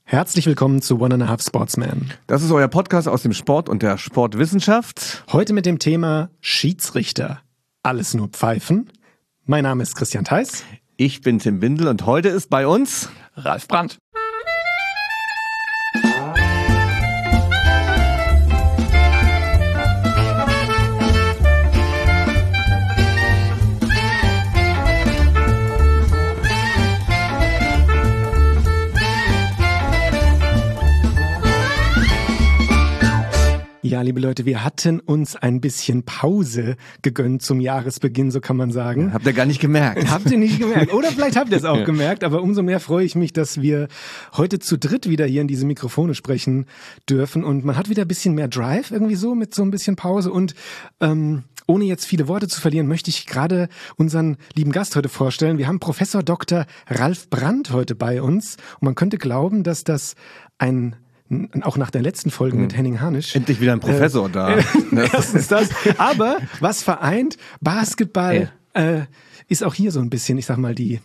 Herzlich willkommen zu One and a Half Sportsman. Das ist euer Podcast aus dem Sport und der Sportwissenschaft. Heute mit dem Thema Schiedsrichter. Alles nur Pfeifen. Mein Name ist Christian Theis. Ich bin Tim Bindel und heute ist bei uns Ralf Brandt. Ja, liebe Leute, wir hatten uns ein bisschen Pause gegönnt zum Jahresbeginn, so kann man sagen. Habt ihr gar nicht gemerkt. Habt ihr nicht gemerkt? Oder vielleicht habt ihr es auch gemerkt, aber umso mehr freue ich mich, dass wir heute zu dritt wieder hier in diese Mikrofone sprechen dürfen und man hat wieder ein bisschen mehr Drive irgendwie so mit so ein bisschen Pause und ohne jetzt viele Worte zu verlieren, möchte ich gerade unseren lieben Gast heute vorstellen. Wir haben Professor Dr. Ralf Brandt heute bei uns und man könnte glauben, dass das auch nach der letzten Folge mit Henning Harnisch. Endlich wieder ein Professor da. Erstens das. Aber was vereint? Basketball ist auch hier so ein bisschen, ich sag mal, die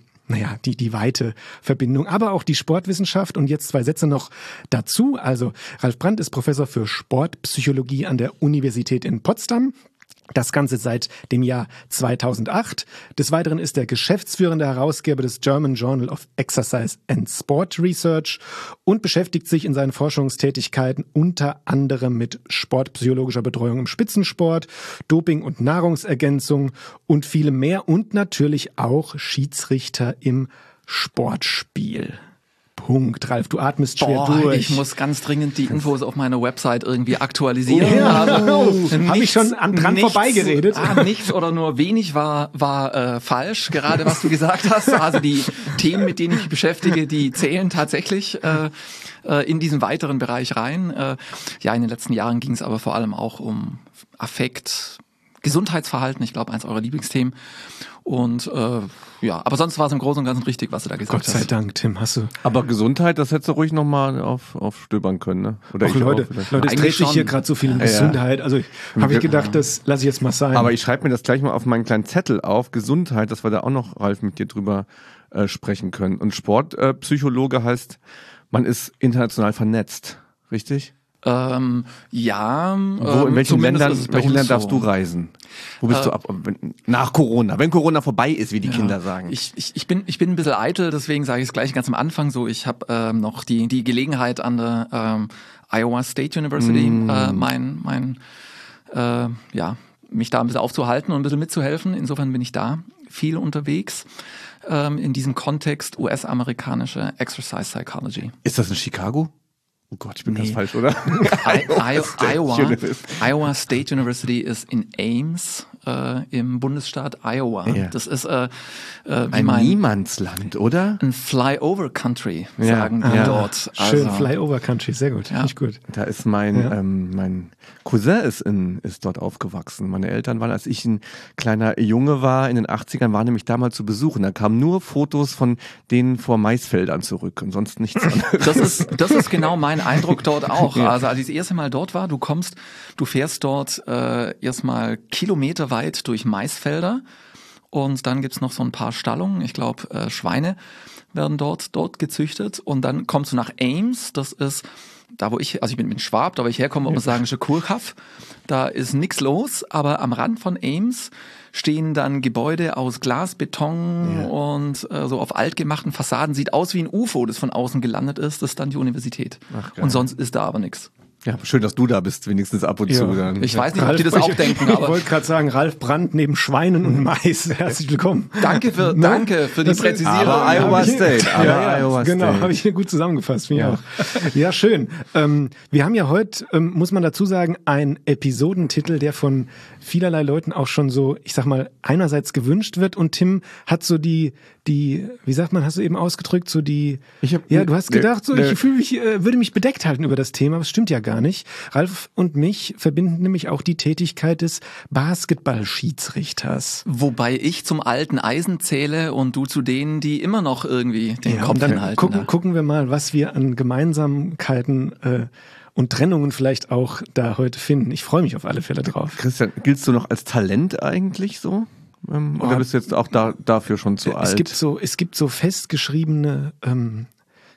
weite Verbindung, aber auch die Sportwissenschaft. Und jetzt 2 Sätze noch dazu. Also Ralf Brandt ist Professor für Sportpsychologie an der Universität in Potsdam. Das Ganze seit dem Jahr 2008. Des Weiteren ist er geschäftsführender Herausgeber des German Journal of Exercise and Sport Research und beschäftigt sich in seinen Forschungstätigkeiten unter anderem mit sportpsychologischer Betreuung im Spitzensport, Doping- und Nahrungsergänzung und vielem mehr und natürlich auch Schiedsrichter im Sportspiel. Punkt. Ralf, du atmest schwer durch. Ich muss ganz dringend die Infos auf meiner Website irgendwie aktualisieren. Ja, habe ich schon dran vorbeigeredet? Nichts oder nur wenig war falsch, gerade was du gesagt hast. Also die Themen, mit denen ich mich beschäftige, die zählen tatsächlich in diesen weiteren Bereich rein. In den letzten Jahren ging es aber vor allem auch um Affekt, Gesundheitsverhalten, ich glaube, eins eurer Lieblingsthemen. Und aber sonst war es im Großen und Ganzen richtig, was du da gesagt hast. Gott sei Dank, Tim, hast du. Aber Gesundheit, das hättest du ruhig nochmal aufstöbern können, ne? Oder Ach, Leute, es dreht sich hier gerade so viel um Gesundheit. Also habe ich gedacht, das lasse ich jetzt mal sein. Aber ich schreibe mir das gleich mal auf meinen kleinen Zettel auf, Gesundheit, dass wir da auch noch, Ralf, mit dir drüber sprechen können. Und Sportpsychologe heißt, man ist international vernetzt, richtig? In welchen Ländern darfst du reisen? Wo bist du nach Corona? Wenn Corona vorbei ist, wie die Kinder sagen. Ich bin ein bisschen eitel, deswegen sage ich es gleich ganz am Anfang so. Ich habe noch die Gelegenheit an der Iowa State University mich da ein bisschen aufzuhalten und ein bisschen mitzuhelfen. Insofern bin ich da viel unterwegs in diesem Kontext US-amerikanische Exercise Psychology. Ist das in Chicago? Oh Gott, ich bin ganz falsch, oder? Iowa State University ist in Ames im Bundesstaat Iowa. Ja. Das ist ein Niemandsland, oder? Ein Flyover Country, sagen die dort. Schön, Flyover Country, sehr gut, finde ich gut. Da ist mein Cousin ist dort aufgewachsen. Meine Eltern waren, als ich ein kleiner Junge war, in den 80ern, waren nämlich damals zu Besuch. Und da kamen nur Fotos von denen vor Maisfeldern zurück und sonst nichts anderes. Das ist genau mein Eindruck dort auch. Also als ich das erste Mal dort war, du fährst dort erstmal kilometerweit durch Maisfelder und dann gibt's noch so ein paar Stallungen. Ich glaube, Schweine werden dort gezüchtet und dann kommst du nach Ames. Das ist da, wo ich bin Schwab, da wo ich herkomme, muss man sagen, ist ein Kurkaff. Da ist nichts los, aber am Rand von Ames stehen dann Gebäude aus Glas, Beton und so auf altgemachten Fassaden. Sieht aus wie ein UFO, das von außen gelandet ist. Das ist dann die Universität. Und sonst ist da aber nichts. Ja, schön, dass du da bist, wenigstens ab und zu. Dann. Ich weiß nicht, ob die das auch denken. Aber ich wollte gerade sagen, Ralf Brandt neben Schweinen und Mais. Herzlich willkommen. Danke für die Präzisierung. Aber Iowa State. Iowa genau, habe ich hier gut zusammengefasst, finde ich auch. Ja, schön. Wir haben ja heute, muss man dazu sagen, einen Episodentitel, der von vielerlei Leuten auch schon so, ich sag mal, einerseits gewünscht wird und Tim hat so die, wie sagt man, hast du eben ausgedrückt, so du hast gedacht, so ich fühle mich, würde mich bedeckt halten über das Thema, aber es stimmt ja gar nicht. Ralf und mich verbinden nämlich auch die Tätigkeit des Basketballschiedsrichters. Wobei ich zum alten Eisen zähle und du zu denen, die immer noch irgendwie den Kopf hinhalten. Gucken wir mal, was wir an Gemeinsamkeiten und Trennungen vielleicht auch da heute finden. Ich freue mich auf alle Fälle drauf. Christian, giltst du noch als Talent eigentlich so? Oder bist du jetzt auch dafür schon zu alt? Es gibt so festgeschriebene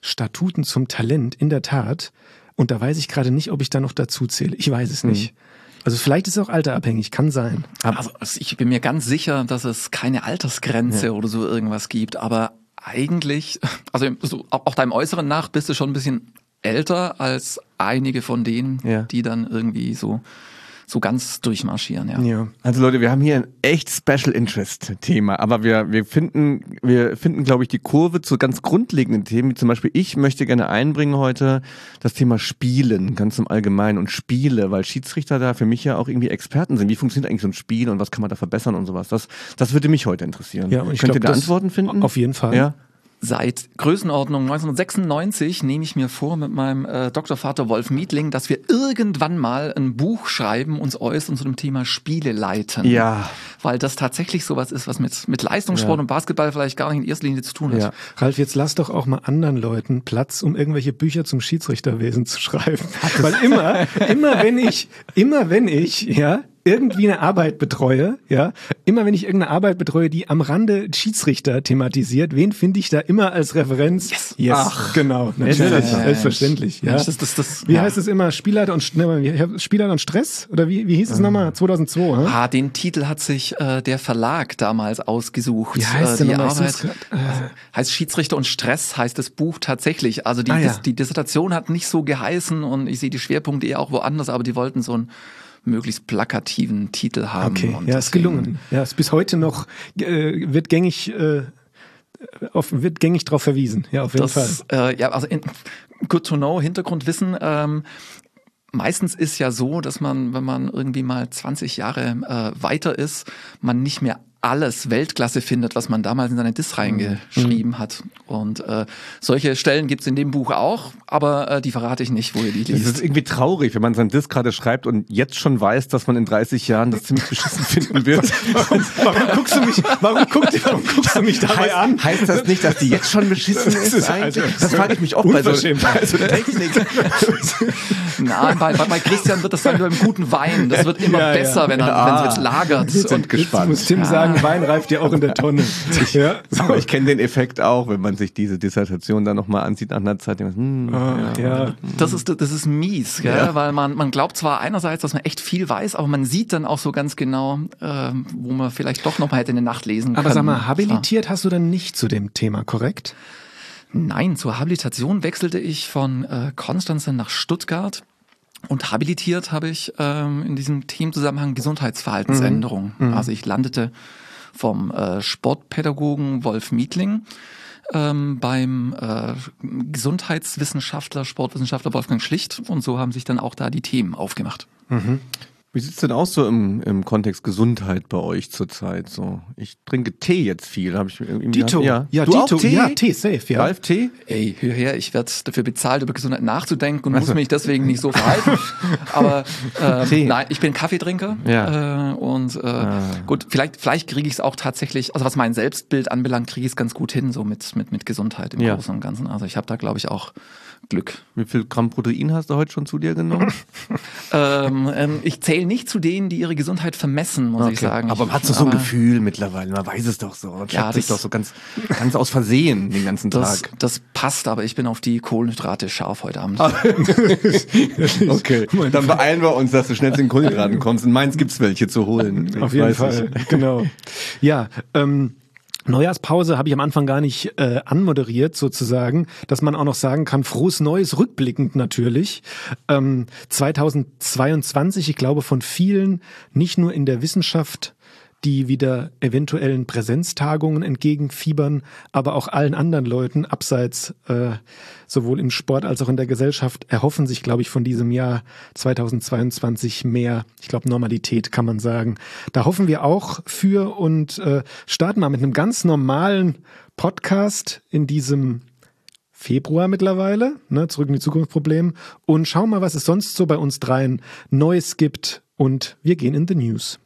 Statuten zum Talent, in der Tat. Und da weiß ich gerade nicht, ob ich da noch dazu zähle. Ich weiß es nicht. Also vielleicht ist es auch alterabhängig, kann sein. Also ich bin mir ganz sicher, dass es keine Altersgrenze oder so irgendwas gibt, aber eigentlich, also so, auch deinem Äußeren nach bist du schon ein bisschen älter als einige von denen, die dann irgendwie so ganz durchmarschieren, ja. Also Leute, wir haben hier ein echt Special Interest Thema, aber wir finden, glaube ich, die Kurve zu ganz grundlegenden Themen, wie zum Beispiel, ich möchte gerne einbringen heute das Thema Spielen, ganz im Allgemeinen und Spiele, weil Schiedsrichter da für mich ja auch irgendwie Experten sind. Wie funktioniert eigentlich so ein Spiel und was kann man da verbessern und sowas? Das würde mich heute interessieren. Ja, und ich Könnt ihr glaub, da Antworten finden? Auf jeden Fall. Ja. Seit Größenordnung 1996 nehme ich mir vor mit meinem Doktorvater Wolf Mietling, dass wir irgendwann mal ein Buch schreiben, uns äußern zu dem Thema Spiele leiten. Ja. Weil das tatsächlich sowas ist, was mit Leistungssport und Basketball vielleicht gar nicht in erster Linie zu tun hat. Ja. Ralf, jetzt lass doch auch mal anderen Leuten Platz, um irgendwelche Bücher zum Schiedsrichterwesen zu schreiben. Weil immer wenn ich irgendwie eine Arbeit betreue, die am Rande Schiedsrichter thematisiert, wen finde ich da immer als Referenz? Yes. Ach, genau, natürlich, selbstverständlich. Ja. Wie heißt es immer? Spielleiter und Stress? Oder wie hieß es nochmal? 2002? Den Titel hat sich der Verlag damals ausgesucht. Wie heißt die nochmal? Arbeit heißt Schiedsrichter und Stress, heißt das Buch tatsächlich. Also die Dissertation hat nicht so geheißen und ich sehe die Schwerpunkte eher auch woanders, aber die wollten so einen möglichst plakativen Titel haben. Okay, und ist gelungen. Ja, ist bis heute noch wird gängig drauf verwiesen. Ja, auf jeden Fall. Also good to know, Hintergrundwissen. Meistens ist ja so, dass man, wenn man irgendwie mal 20 Jahre weiter ist, man nicht mehr alles Weltklasse findet, was man damals in seine Diss reingeschrieben hat. Und solche Stellen gibt's in dem Buch auch, aber die verrate ich nicht, wo ihr die liest. Das ist irgendwie traurig, wenn man seinen Diss gerade schreibt und jetzt schon weiß, dass man in 30 Jahren das ziemlich beschissen finden wird. Warum guckst du mich dabei an? Heißt das nicht, dass die jetzt schon beschissen ist eigentlich? Das frage ich mich oft bei so Technik. Nein, bei Christian wird das dann nur im guten Wein. Das wird immer besser, wenn es jetzt lagert. Und gespannt. Muss Tim sagen, Wein reift ja auch in der Tonne. Aber ich kenne den Effekt auch, wenn man sich diese Dissertation dann nochmal ansieht nach einer Zeit. Das ist mies, gell? Weil man glaubt zwar einerseits, dass man echt viel weiß, aber man sieht dann auch so ganz genau, wo man vielleicht doch nochmal hätte in der Nacht lesen können. Aber sag mal, habilitiert hast du dann nicht zu dem Thema, korrekt? Nein, zur Habilitation wechselte ich von Konstanz nach Stuttgart. Und habilitiert habe ich in diesem Themenzusammenhang Gesundheitsverhaltensänderung. Also ich landete vom Sportpädagogen Wolf Mietling beim Gesundheitswissenschaftler, Sportwissenschaftler Wolfgang Schlicht. Und so haben sich dann auch da die Themen aufgemacht. Wie sieht's denn aus so im Kontext Gesundheit bei euch zurzeit? So, ich trinke Tee jetzt viel. Habe ich Dito. Ja, du Dito. Auch Tee? Ja, Tee, safe. Ja. Ralf, Tee? Ey, hör her, ich werde dafür bezahlt, über Gesundheit nachzudenken und muss mich deswegen nicht so verhalten. Aber nein, ich bin Kaffeetrinker. Ja. Gut, vielleicht kriege ich es auch tatsächlich, also was mein Selbstbild anbelangt, kriege ich es ganz gut hin, so mit Gesundheit im Großen und Ganzen. Also ich habe da, glaube ich, auch Glück. Wie viel Gramm Protein hast du heute schon zu dir genommen? Ich zähle nicht zu denen, die ihre Gesundheit vermessen, muss ich sagen. Aber man hat so ein Gefühl mittlerweile, man weiß es doch so. Man schafft sich doch so ganz aus Versehen den ganzen Tag. Das passt, aber ich bin auf die Kohlenhydrate scharf heute Abend. Okay, dann beeilen wir uns, dass du schnell zu den Kohlenhydraten kommst. In Mainz gibt's welche zu holen. Auf jeden Fall, genau. Ja, Neujahrspause habe ich am Anfang gar nicht anmoderiert sozusagen, dass man auch noch sagen kann, frohes Neues, rückblickend natürlich. 2022, ich glaube von vielen, nicht nur in der Wissenschaft, die wieder eventuellen Präsenztagungen entgegenfiebern, aber auch allen anderen Leuten abseits sowohl im Sport als auch in der Gesellschaft erhoffen sich, glaube ich, von diesem Jahr 2022 mehr, ich glaube, Normalität kann man sagen. Da hoffen wir auch für und starten mal mit einem ganz normalen Podcast in diesem Februar mittlerweile, zurück in die Zukunftsprobleme, und schauen mal, was es sonst so bei uns dreien Neues gibt, und wir gehen in the News.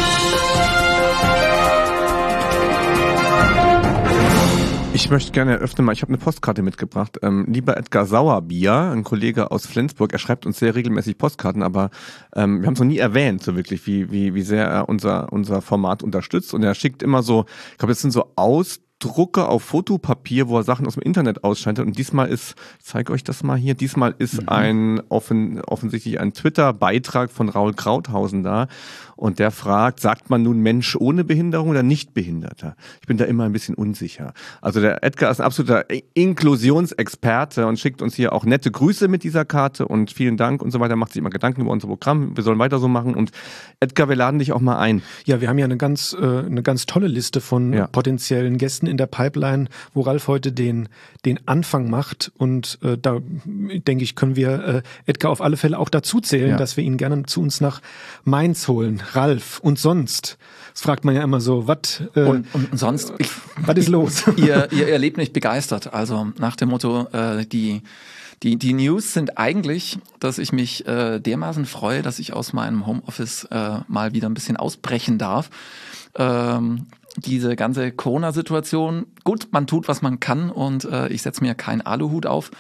Ich möchte gerne eröffnen mal, ich habe eine Postkarte mitgebracht. Lieber Edgar Sauerbier, ein Kollege aus Flensburg, er schreibt uns sehr regelmäßig Postkarten, aber wir haben es noch nie erwähnt, so wirklich, wie sehr er unser Format unterstützt. Und er schickt immer so, ich glaube, das sind so Drucke auf Fotopapier, wo er Sachen aus dem Internet ausschneidet. Und diesmal ist, ich zeige euch das mal hier, diesmal ist offensichtlich ein Twitter-Beitrag von Raul Krauthausen da. Und der fragt, sagt man nun Mensch ohne Behinderung oder Nichtbehinderter? Ich bin da immer ein bisschen unsicher. Also der Edgar ist ein absoluter Inklusionsexperte und schickt uns hier auch nette Grüße mit dieser Karte und vielen Dank und so weiter. Macht sich immer Gedanken über unser Programm. Wir sollen weiter so machen. Und Edgar, wir laden dich auch mal ein. Ja, wir haben ja eine ganz tolle Liste von potenziellen Gästen in der Pipeline, wo Ralf heute den Anfang macht. Und da, denke ich, können wir Edgar auf alle Fälle auch dazu zählen, dass wir ihn gerne zu uns nach Mainz holen. Ralf, und sonst? Das fragt man ja immer so, was und sonst? Was ist los? Ihr erlebt mich begeistert. Also nach dem Motto, die News sind eigentlich, dass ich mich dermaßen freue, dass ich aus meinem Homeoffice mal wieder ein bisschen ausbrechen darf. Diese ganze Corona-Situation, gut, man tut, was man kann und ich setze mir keinen Aluhut auf.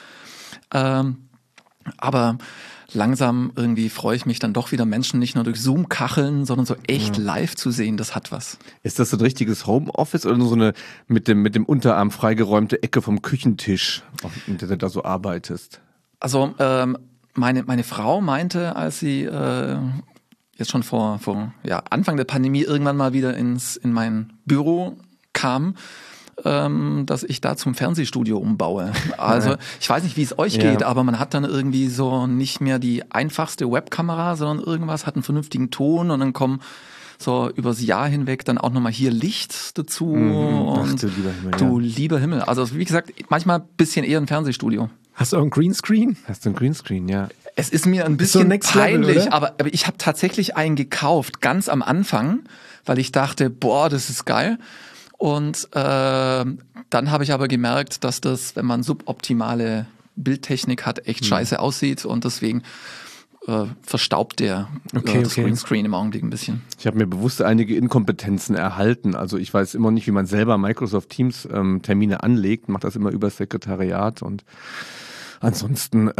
Aber langsam irgendwie freue ich mich dann doch wieder, Menschen nicht nur durch Zoom kacheln, sondern so echt live zu sehen, das hat was. Ist das so ein richtiges Homeoffice oder nur so eine mit dem Unterarm freigeräumte Ecke vom Küchentisch, in der du da so arbeitest? Also meine Frau meinte, als sie jetzt schon vor Anfang der Pandemie irgendwann mal wieder in mein Büro kam, dass ich da zum Fernsehstudio umbaue. Also ich weiß nicht, wie es euch geht, aber man hat dann irgendwie so nicht mehr die einfachste Webkamera, sondern irgendwas hat einen vernünftigen Ton und dann kommen so übers Jahr hinweg dann auch nochmal hier Licht dazu und du lieber Himmel. Also wie gesagt, manchmal ein bisschen eher ein Fernsehstudio. Hast du auch einen Greenscreen? Hast du einen Greenscreen, ja. Es ist mir ein bisschen peinlich, Level, aber ich habe tatsächlich einen gekauft, ganz am Anfang, weil ich dachte, boah, das ist geil. Und dann habe ich aber gemerkt, dass das, wenn man suboptimale Bildtechnik hat, echt scheiße aussieht und deswegen verstaubt das Greenscreen im Augenblick ein bisschen. Ich habe mir bewusst einige Inkompetenzen erhalten. Also ich weiß immer nicht, wie man selber Microsoft Teams Termine anlegt, macht das immer über das Sekretariat und ansonsten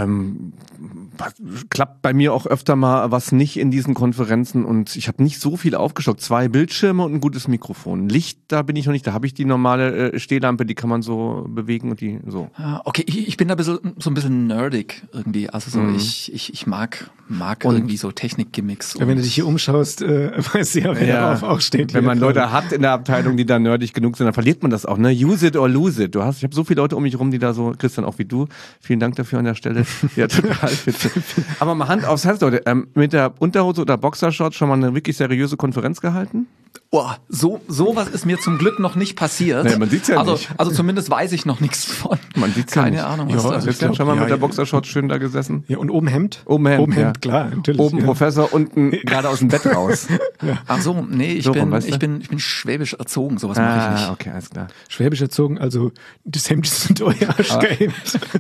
klappt bei mir auch öfter mal was nicht in diesen Konferenzen und ich habe nicht so viel aufgestockt. 2 Bildschirme und ein gutes Mikrofon. Licht, da bin ich noch nicht. Da habe ich die normale Stehlampe, die kann man so bewegen und die so. Okay, ich bin da so ein bisschen nerdig irgendwie. Also so ich mag irgendwie so Technik-Gimmicks. Ja, wenn du dich hier umschaust, weißt du ja, wer darauf auch steht. Wenn man Leute hat in der Abteilung, die da nerdig genug sind, dann verliert man das auch. Ne? Use it or lose it. Ich habe so viele Leute um mich rum, die da so, Christian, auch wie du. Vielen Dank dafür an der Stelle. Ja, total witzig. Aber mal Hand aufs Herz, Leute. Mit der Unterhose oder Boxershorts schon mal eine wirklich seriöse Konferenz gehalten? Oh, sowas ist mir zum Glück noch nicht passiert. Nee, man sieht's ja nicht. Also zumindest weiß ich noch nichts von. Man sieht's ja nicht. Keine Ahnung, was da ist. Schon mal mit der Boxershorts schön da gesessen? Ja, und oben Hemd? Oben Hemd, klar, natürlich. Oben Professor, unten gerade aus dem Bett raus. Ach so, nee, ich bin schwäbisch erzogen, sowas mache ich nicht. Okay, alles klar. Schwäbisch erzogen, also das Hemd ist ein euer Hemd.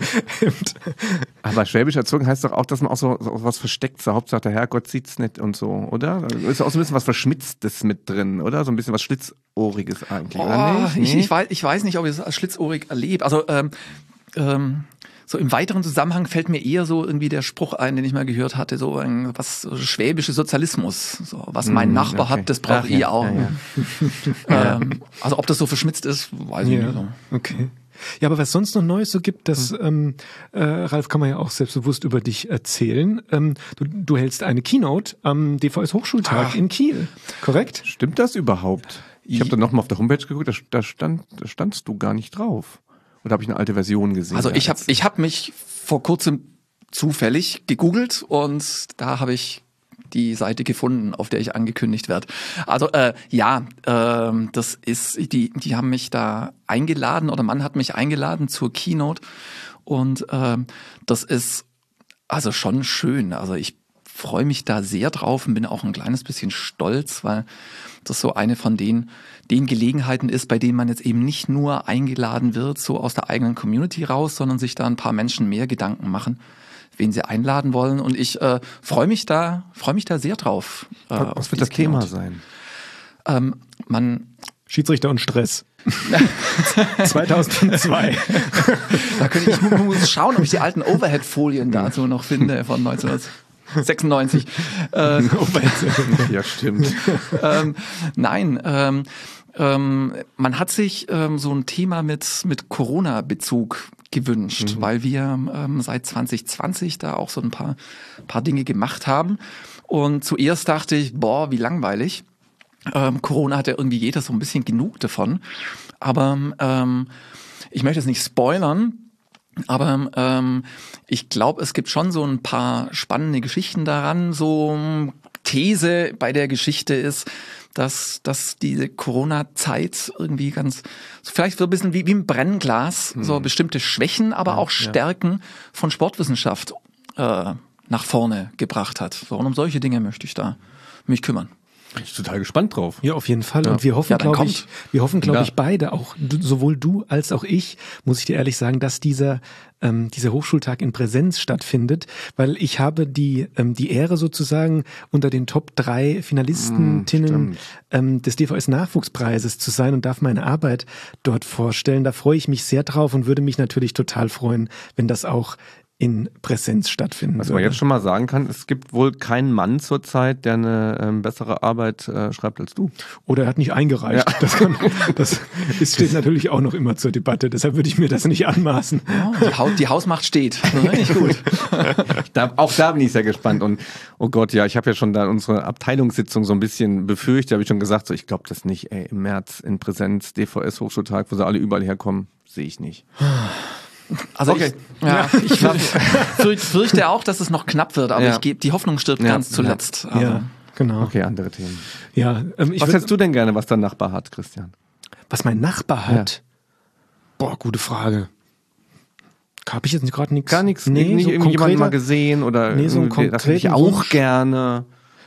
Aber schwäbisch erzogen heißt doch auch, dass man auch so was versteckt. So Hauptsache der Herrgott sieht's nicht und so, oder? Da ist auch so ein bisschen was Verschmitztes mit drin, oder? So ein bisschen was Schlitzohriges eigentlich, oder nicht? Ich weiß nicht, ob ich es als schlitzohrig erlebe. Also so im weiteren Zusammenhang fällt mir eher so irgendwie der Spruch ein, den ich mal gehört hatte, so schwäbische Sozialismus. So, was mein Nachbar hat, das brauche ich auch. Also ob das so verschmitzt ist, weiß ich nicht. Okay. Ja, aber was sonst noch Neues so gibt, das Ralf, kann man ja auch selbstbewusst über dich erzählen. Du hältst eine Keynote am DVS Hochschultag in Kiel, korrekt? Stimmt das überhaupt? Ich habe dann nochmal auf der Homepage geguckt, da standst du gar nicht drauf. Oder habe ich eine alte Version gesehen? Also ich hab mich vor kurzem zufällig gegoogelt und da habe ich die Seite gefunden, auf der ich angekündigt werde. Also das ist, die haben mich da eingeladen oder man hat mich eingeladen zur Keynote und das ist also schon schön. Also ich freue mich da sehr drauf und bin auch ein kleines bisschen stolz, weil das so eine von den Gelegenheiten ist, bei denen man jetzt eben nicht nur eingeladen wird, so aus der eigenen Community raus, sondern sich da ein paar Menschen mehr Gedanken machen, wen sie einladen wollen. Und ich freue mich da sehr drauf. Was wird das Thema sein? Schiedsrichter und Stress. 2002. Ich muss schauen, ob ich die alten Overhead-Folien dazu noch finde von 1900. 96. Ja, stimmt. Nein, man hat sich so ein Thema mit Corona-Bezug gewünscht, weil wir seit 2020 da auch so ein paar Dinge gemacht haben. Und zuerst dachte ich, boah, wie langweilig. Corona hat ja irgendwie jeder so ein bisschen genug davon. Aber ich möchte es nicht spoilern, aber ich glaube, es gibt schon so ein paar spannende Geschichten daran. So These bei der Geschichte ist, dass diese Corona-Zeit irgendwie ganz, vielleicht so ein bisschen wie ein Brennglas, so bestimmte Schwächen, aber auch Stärken von Sportwissenschaft nach vorne gebracht hat. So, und um solche Dinge möchte ich da mich kümmern. Bin ich total gespannt drauf. Ja, auf jeden Fall. Und wir hoffen, glaube ich, beide, auch sowohl du als auch ich, muss ich dir ehrlich sagen, dass dieser Hochschultag in Präsenz stattfindet, weil ich habe die Ehre sozusagen unter den Top 3 Finalistinnen des DVS-Nachwuchspreises zu sein und darf meine Arbeit dort vorstellen. Da freue ich mich sehr drauf und würde mich natürlich total freuen, wenn das auch in Präsenz stattfinden Was man jetzt schon mal sagen kann, es gibt wohl keinen Mann zurzeit, der eine bessere Arbeit schreibt als du. Oder er hat nicht eingereicht. Ja. Das steht natürlich auch noch immer zur Debatte. Deshalb würde ich mir das nicht anmaßen. Ja, die Hausmacht steht. Nicht gut. Auch da bin ich sehr gespannt. Und oh Gott, ja, ich habe ja schon da unsere Abteilungssitzung so ein bisschen befürchtet. Habe ich schon gesagt, so ich glaube das nicht. Ey, im März in Präsenz, DVS Hochschultag, wo sie alle überall herkommen, sehe ich nicht. Also okay. Ich fürchte auch, dass es noch knapp wird, aber die Hoffnung stirbt ganz zuletzt. Also. Ja, genau. Okay, andere Themen. Ja, was hättest du denn gerne, was dein Nachbar hat, Christian? Was mein Nachbar hat? Ja. Boah, gute Frage. Habe ich jetzt gerade nichts? Gar nichts? Nee, nicht so irgendjemanden mal gesehen? Oder nee, so ein das hätte ich auch gerne.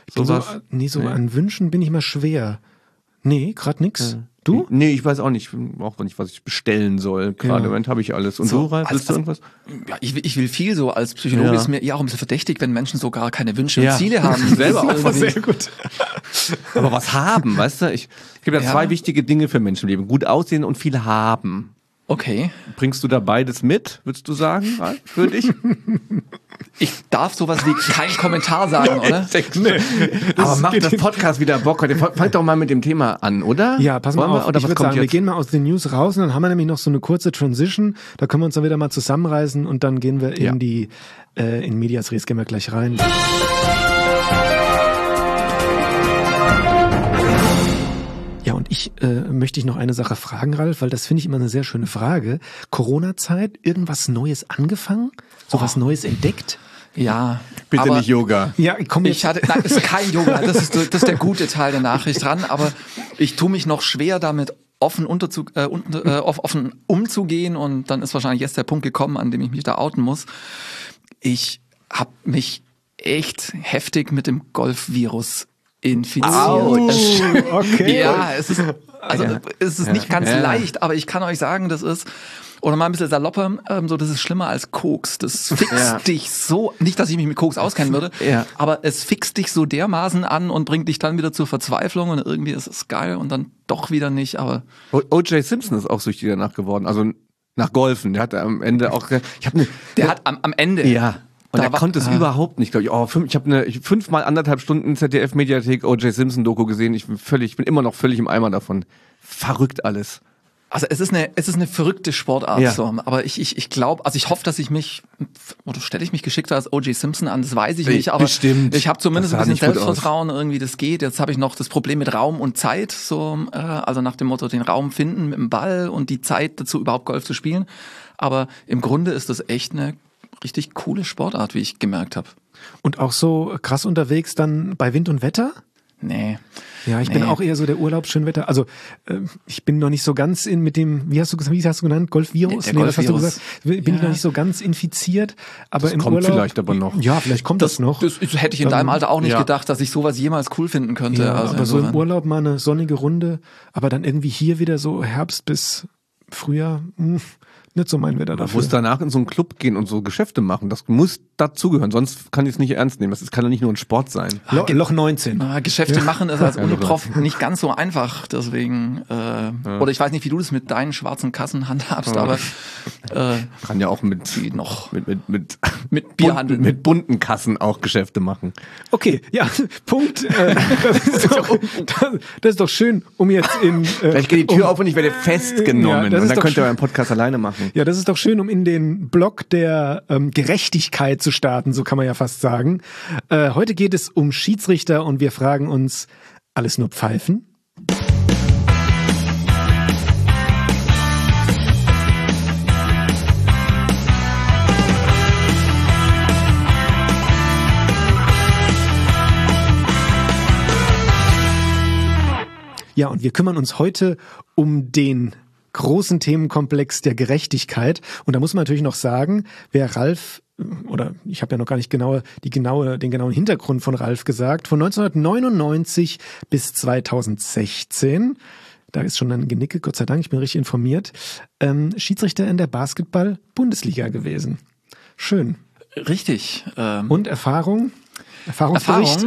An Wünschen bin ich mal schwer. Nee, gerade nichts. Du? Nee, ich weiß auch nicht, was ich bestellen soll. Gerade im Moment habe ich alles. Und so, du, Ralf, willst du irgendwas? Ja, ich will viel so. Als Psychologe ist mir eher auch ein bisschen verdächtig, wenn Menschen so gar keine Wünsche und Ziele haben. Selber auch sehr gut. Aber was haben, weißt du? Es gibt ja 2 wichtige Dinge für Menschen im Leben. Gut aussehen und viel haben. Okay. Bringst du da beides mit, würdest du sagen, Ralf, für dich? Ich darf sowas wie kein Kommentar sagen, oder? Nee, aber macht das Podcast wieder Bock. Fangt doch mal mit dem Thema an, oder? Ja, pass mal auf. Ich würde sagen, wir gehen mal aus den News raus und dann haben wir nämlich noch so eine kurze Transition. Da können wir uns dann wieder mal zusammenreißen und dann gehen wir in Medias Res, gehen wir gleich rein. Ja, und ich möchte dich noch eine Sache fragen, Ralf, weil das finde ich immer eine sehr schöne Frage. Corona-Zeit, irgendwas Neues angefangen? So was Neues entdeckt? Ja. Bitte nicht Yoga. Ja, komm jetzt. Nein, es ist kein Yoga. Das ist der gute Teil der Nachricht dran. Aber ich tue mich noch schwer damit, offen umzugehen. Und dann ist wahrscheinlich jetzt der Punkt gekommen, an dem ich mich da outen muss. Ich habe mich echt heftig mit dem Golfvirus infiziert. Okay. Ja, es ist nicht ganz leicht, aber ich kann euch sagen, das ist, oder mal ein bisschen salopper, das ist schlimmer als Koks. Das fixt dich so, nicht, dass ich mich mit Koks auskennen würde, aber es fixt dich so dermaßen an und bringt dich dann wieder zur Verzweiflung und irgendwie ist es geil und dann doch wieder nicht, aber... O.J. Simpson ist auch süchtig danach geworden, also nach Golfen. Der hat am Ende auch... Der hat am Ende... Ja. Und er konnte es überhaupt nicht, glaube ich. Ich habe 5-mal 1,5 Stunden ZDF-Mediathek O.J. Simpson-Doku gesehen. Ich bin immer noch völlig im Eimer davon. Verrückt alles. Also es ist eine verrückte Sportart, so. Aber ich glaube, also ich hoffe, dass oder stelle ich mich geschickter als O.J. Simpson an, das weiß ich nicht, aber bestimmt. Ich habe zumindest ein bisschen Selbstvertrauen, irgendwie das geht. Jetzt habe ich noch das Problem mit Raum und Zeit, so, also nach dem Motto, den Raum finden mit dem Ball und die Zeit dazu, überhaupt Golf zu spielen. Aber im Grunde ist das echt eine richtig coole Sportart, wie ich gemerkt habe. Und auch so krass unterwegs dann bei Wind und Wetter? Nee. Ja, ich bin auch eher so der Urlaubsschönwetter. Also ich bin noch nicht so ganz mit dem, wie hast du genannt? Golfvirus? Nee, das hast du gesagt. Bin ich noch nicht so ganz infiziert. Aber das kommt Urlaub, vielleicht aber noch. Ja, vielleicht kommt das noch. Das hätte ich in deinem Alter auch nicht gedacht, dass ich sowas jemals cool finden könnte. Ja, also aber so im Urlaub mal eine sonnige Runde, aber dann irgendwie hier wieder so Herbst bis Frühjahr, nicht so mein Wetter dafür. Du musst danach in so einen Club gehen und so Geschäfte machen. Das muss dazugehören, sonst kann ich es nicht ernst nehmen. Das kann doch nicht nur ein Sport sein. Loch 19. Geschäfte machen ist als Uniprof nicht ganz so einfach. Deswegen, oder ich weiß nicht, wie du das mit deinen schwarzen Kassen handhabst, aber kann ja auch mit mit Bierhandel. Mit bunten Kassen auch Geschäfte machen. Okay, ja, Punkt. Das ist doch schön, um jetzt Vielleicht geht die Tür auf und ich werde festgenommen. Ja, und dann könnt ihr euren Podcast alleine machen. Ja, das ist doch schön, um in den Block der Gerechtigkeit zu starten, so kann man ja fast sagen. Heute geht es um Schiedsrichter und wir fragen uns, alles nur Pfeifen? Ja, und wir kümmern uns heute um den großen Themenkomplex der Gerechtigkeit. Und da muss man natürlich noch sagen, wer Ralf, oder ich habe ja noch gar nicht den genauen Hintergrund von Ralf gesagt, von 1999 bis 2016, da ist schon ein Genicke, Gott sei Dank, ich bin richtig informiert, Schiedsrichter in der Basketball-Bundesliga gewesen. Schön. Richtig. Und Erfahrung? Erfahrungsbericht?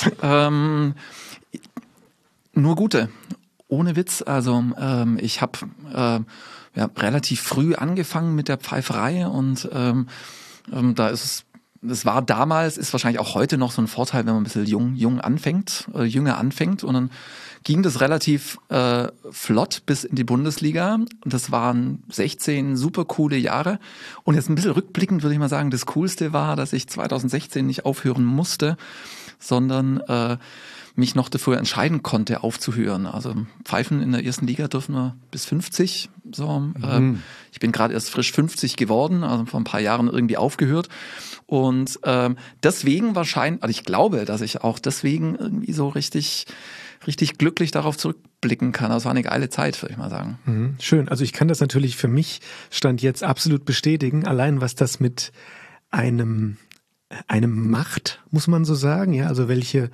Nur gute, ohne Witz. Also ich habe relativ früh angefangen mit der Pfeiferei und es war damals, ist wahrscheinlich auch heute noch so ein Vorteil, wenn man ein bisschen jünger anfängt und dann ging das relativ flott bis in die Bundesliga und das waren 16 super coole Jahre und jetzt ein bisschen rückblickend würde ich mal sagen, das Coolste war, dass ich 2016 nicht aufhören musste, sondern mich noch dafür entscheiden konnte, aufzuhören. Also Pfeifen in der ersten Liga dürfen wir bis 50. So. Ich bin gerade erst frisch 50 geworden, also vor ein paar Jahren irgendwie aufgehört. Und deswegen wahrscheinlich, also ich glaube, dass ich auch deswegen irgendwie so richtig glücklich darauf zurückblicken kann. Das war eine geile Zeit, würde ich mal sagen. Schön. Also ich kann das natürlich für mich Stand jetzt absolut bestätigen. Allein was das mit einem macht, muss man so sagen. Ja, also welche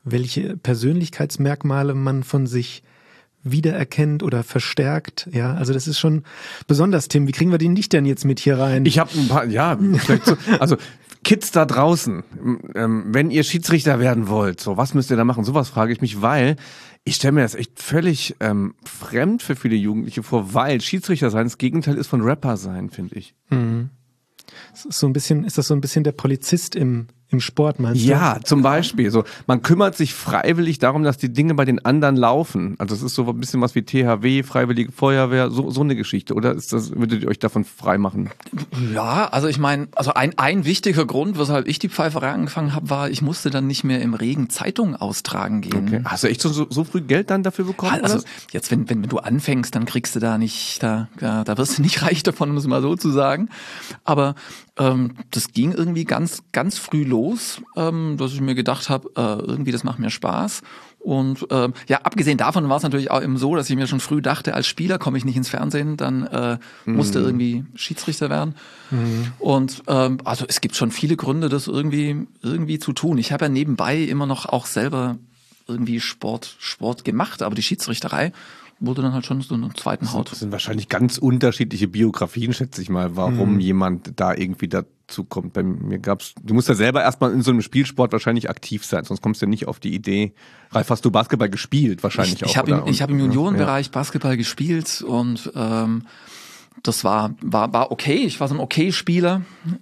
Persönlichkeitsmerkmale man von sich wiedererkennt oder verstärkt. Ja, also das ist schon besonders, Tim. Wie kriegen wir den dich denn jetzt mit hier rein? Ich habe ein paar, vielleicht so, also Kids da draußen, wenn ihr Schiedsrichter werden wollt, so was müsst ihr da machen? Sowas frage ich mich, weil ich stelle mir das echt völlig fremd für viele Jugendliche vor, weil Schiedsrichter sein das Gegenteil ist von Rapper sein, finde ich. Ist das so ein bisschen der Polizist im Sport, meinst du? Ja, zum Beispiel. So, man kümmert sich freiwillig darum, dass die Dinge bei den anderen laufen. Also es ist so ein bisschen was wie THW, Freiwillige Feuerwehr, so eine Geschichte. Oder würdet ihr euch davon frei machen? Ja, also ich meine, ein wichtiger Grund, weshalb ich die Pfeiferei angefangen habe, war, ich musste dann nicht mehr im Regen Zeitungen austragen gehen. Okay. Hast du echt so früh Geld dann dafür bekommen? Also jetzt, wenn du anfängst, dann kriegst du da nicht, da wirst du nicht reich davon, um es mal so zu sagen. Aber das ging irgendwie ganz, ganz früh los, dass ich mir gedacht habe, irgendwie das macht mir Spaß. Und abgesehen davon war es natürlich auch eben so, dass ich mir schon früh dachte, als Spieler komme ich nicht ins Fernsehen, dann musste irgendwie Schiedsrichter werden. Und also es gibt schon viele Gründe, das irgendwie zu tun. Ich habe ja nebenbei immer noch auch selber irgendwie Sport gemacht, aber die Schiedsrichterei wurde dann halt schon so eine zweiten Haut. Das sind wahrscheinlich ganz unterschiedliche Biografien, schätze ich mal, warum jemand da irgendwie dazu kommt. Bei mir du musst ja selber erstmal in so einem Spielsport wahrscheinlich aktiv sein, sonst kommst du ja nicht auf die Idee. Ralf, hast du Basketball gespielt wahrscheinlich auch? Ich habe im Juniorenbereich Basketball gespielt und das war okay. Ich war so ein okay Spieler.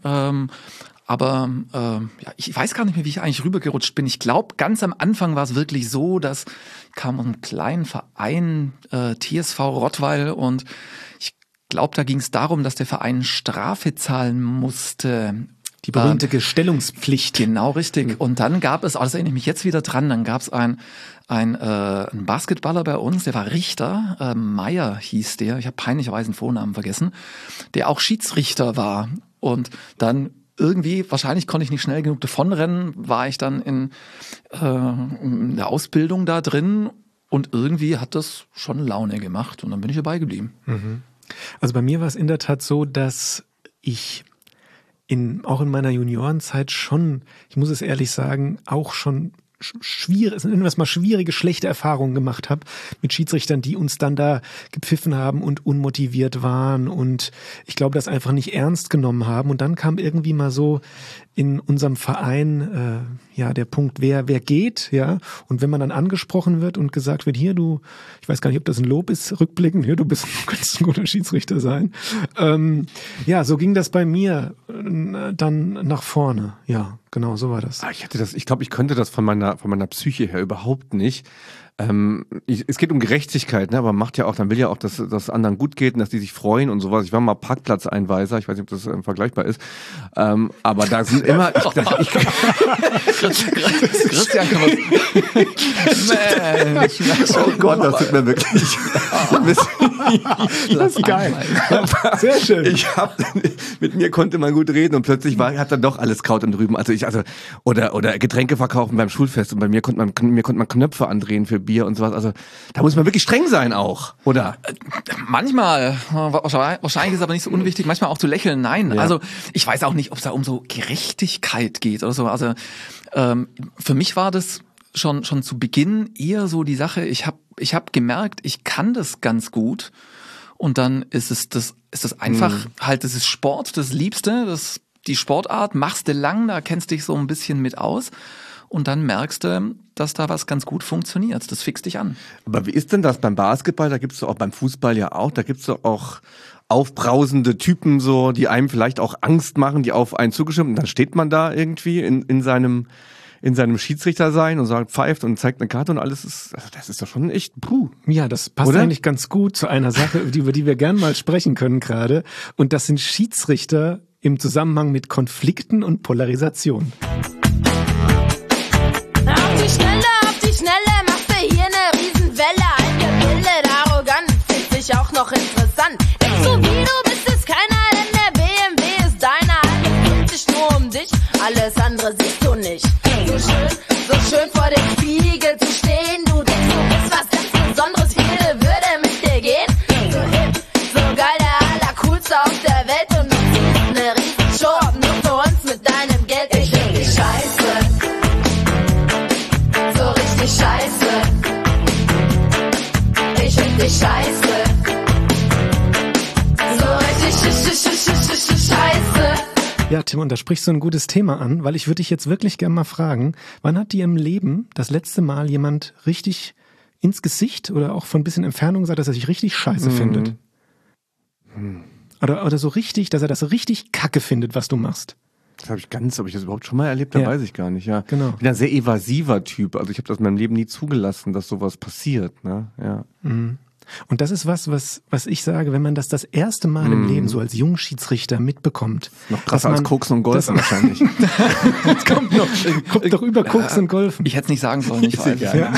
Aber ich weiß gar nicht mehr, wie ich eigentlich rübergerutscht bin. Ich glaube, ganz am Anfang war es wirklich so, dass kam aus einem kleinen Verein, TSV Rottweil, und ich glaube, da ging es darum, dass der Verein Strafe zahlen musste. Die berühmte Gestellungspflicht. Genau, richtig. Und dann gab es, das erinnere ich mich jetzt wieder dran, dann gab es einen Basketballer bei uns, der war Richter, Meier hieß der, ich habe peinlicherweise den Vornamen vergessen, der auch Schiedsrichter war. Und dann irgendwie, wahrscheinlich konnte ich nicht schnell genug davonrennen, war ich dann in der Ausbildung da drin und irgendwie hat das schon Laune gemacht und dann bin ich dabei geblieben. Also bei mir war es in der Tat so, dass ich auch in meiner Juniorenzeit schon, ich muss es ehrlich sagen, auch schon schwierige, schlechte Erfahrungen gemacht habe mit Schiedsrichtern, die uns dann da gepfiffen haben und unmotiviert waren und ich glaube, das einfach nicht ernst genommen haben. Und dann kam irgendwie mal so in unserem Verein der Punkt, wer geht, ja. Und wenn man dann angesprochen wird und gesagt wird, hier du, ich weiß gar nicht, ob das ein Lob ist, rückblickend, hier du könntest ein guter Schiedsrichter sein. So ging das bei mir dann nach vorne. Ja, genau, so war das. Ich glaube, ich könnte das von meiner Psyche her überhaupt nicht. Es geht um Gerechtigkeit, ne? Aber man will ja auch, dass das anderen gut geht und dass die sich freuen und sowas. Ich war mal Parkplatzeinweiser, ich weiß nicht, ob das vergleichbar ist. Aber da sind immer, Christian, Mensch, oh Gott, das tut mir wirklich. Das ist geil. Sehr schön. Mit mir konnte man gut reden und plötzlich hat dann doch alles Kraut und Rüben. Oder Getränke verkaufen beim Schulfest und bei mir konnte man Knöpfe andrehen für Bier und sowas. Also da muss man wirklich streng sein auch, oder? Manchmal, wahrscheinlich ist es aber nicht so unwichtig, manchmal auch zu lächeln, nein. Ja. Also ich weiß auch nicht, ob es da um so Gerechtigkeit geht oder so. Also für mich war das schon zu Beginn eher so die Sache, ich hab gemerkt, ich kann das ganz gut und dann ist das einfach halt, das ist Sport, das Liebste, die Sportart, machst du lang, da kennst dich so ein bisschen mit aus. Und dann merkst du, dass da was ganz gut funktioniert. Das fixt dich an. Aber wie ist denn das beim Basketball? Da gibt's doch auch beim Fußball ja auch. Da gibt's doch auch aufbrausende Typen, so, die einem vielleicht auch Angst machen, die auf einen zugestimmt. Und dann steht man da irgendwie in seinem Schiedsrichter sein und sagt, pfeift und zeigt eine Karte und alles das ist doch schon echt, Ja, das passt eigentlich ganz gut zu einer Sache, über die wir gern mal sprechen können gerade. Und das sind Schiedsrichter im Zusammenhang mit Konflikten und Polarisation. Auf die Schnelle macht er hier eine Riesenwelle. Eingebildet, arrogant, findet sich auch noch interessant. Denkst du, wie du bist, ist keiner, denn der BMW ist deiner. Alles dreht sich nur um dich, alles andere siehst du nicht. So schön vor dem Spiegel zu stehen. Du denkst, du bist was ganz Besonderes, jede Würde mit dir gehen. So hip, so geil, der Allercoolste auf der Welt. Und du ziehst eine Riesenshow ab, nur für uns mit deinem Geld. Ich find dich scheiße. Scheiße. Ich find dich scheiße. So richtig scheiße. Ja, Tim, und da sprichst du ein gutes Thema an, weil ich würde dich jetzt wirklich gerne mal fragen, wann hat dir im Leben das letzte Mal jemand richtig ins Gesicht oder auch von ein bisschen Entfernung gesagt, dass er sich richtig scheiße findet? Oder so richtig, dass er das so richtig kacke findet, was du machst? Ob ich das überhaupt schon mal erlebt habe, weiß ich gar nicht, ja. Genau. Ich bin ein sehr evasiver Typ, also ich habe das in meinem Leben nie zugelassen, dass sowas passiert, ne, ja. Und das ist was ich sage, wenn man das erste Mal im Leben so als Jungschiedsrichter mitbekommt. Noch krasser als Koksen und Golfen wahrscheinlich. Das kommt doch über Koksen und Golfen. Ich hätte es nicht sagen sollen, ich weiß. Ja.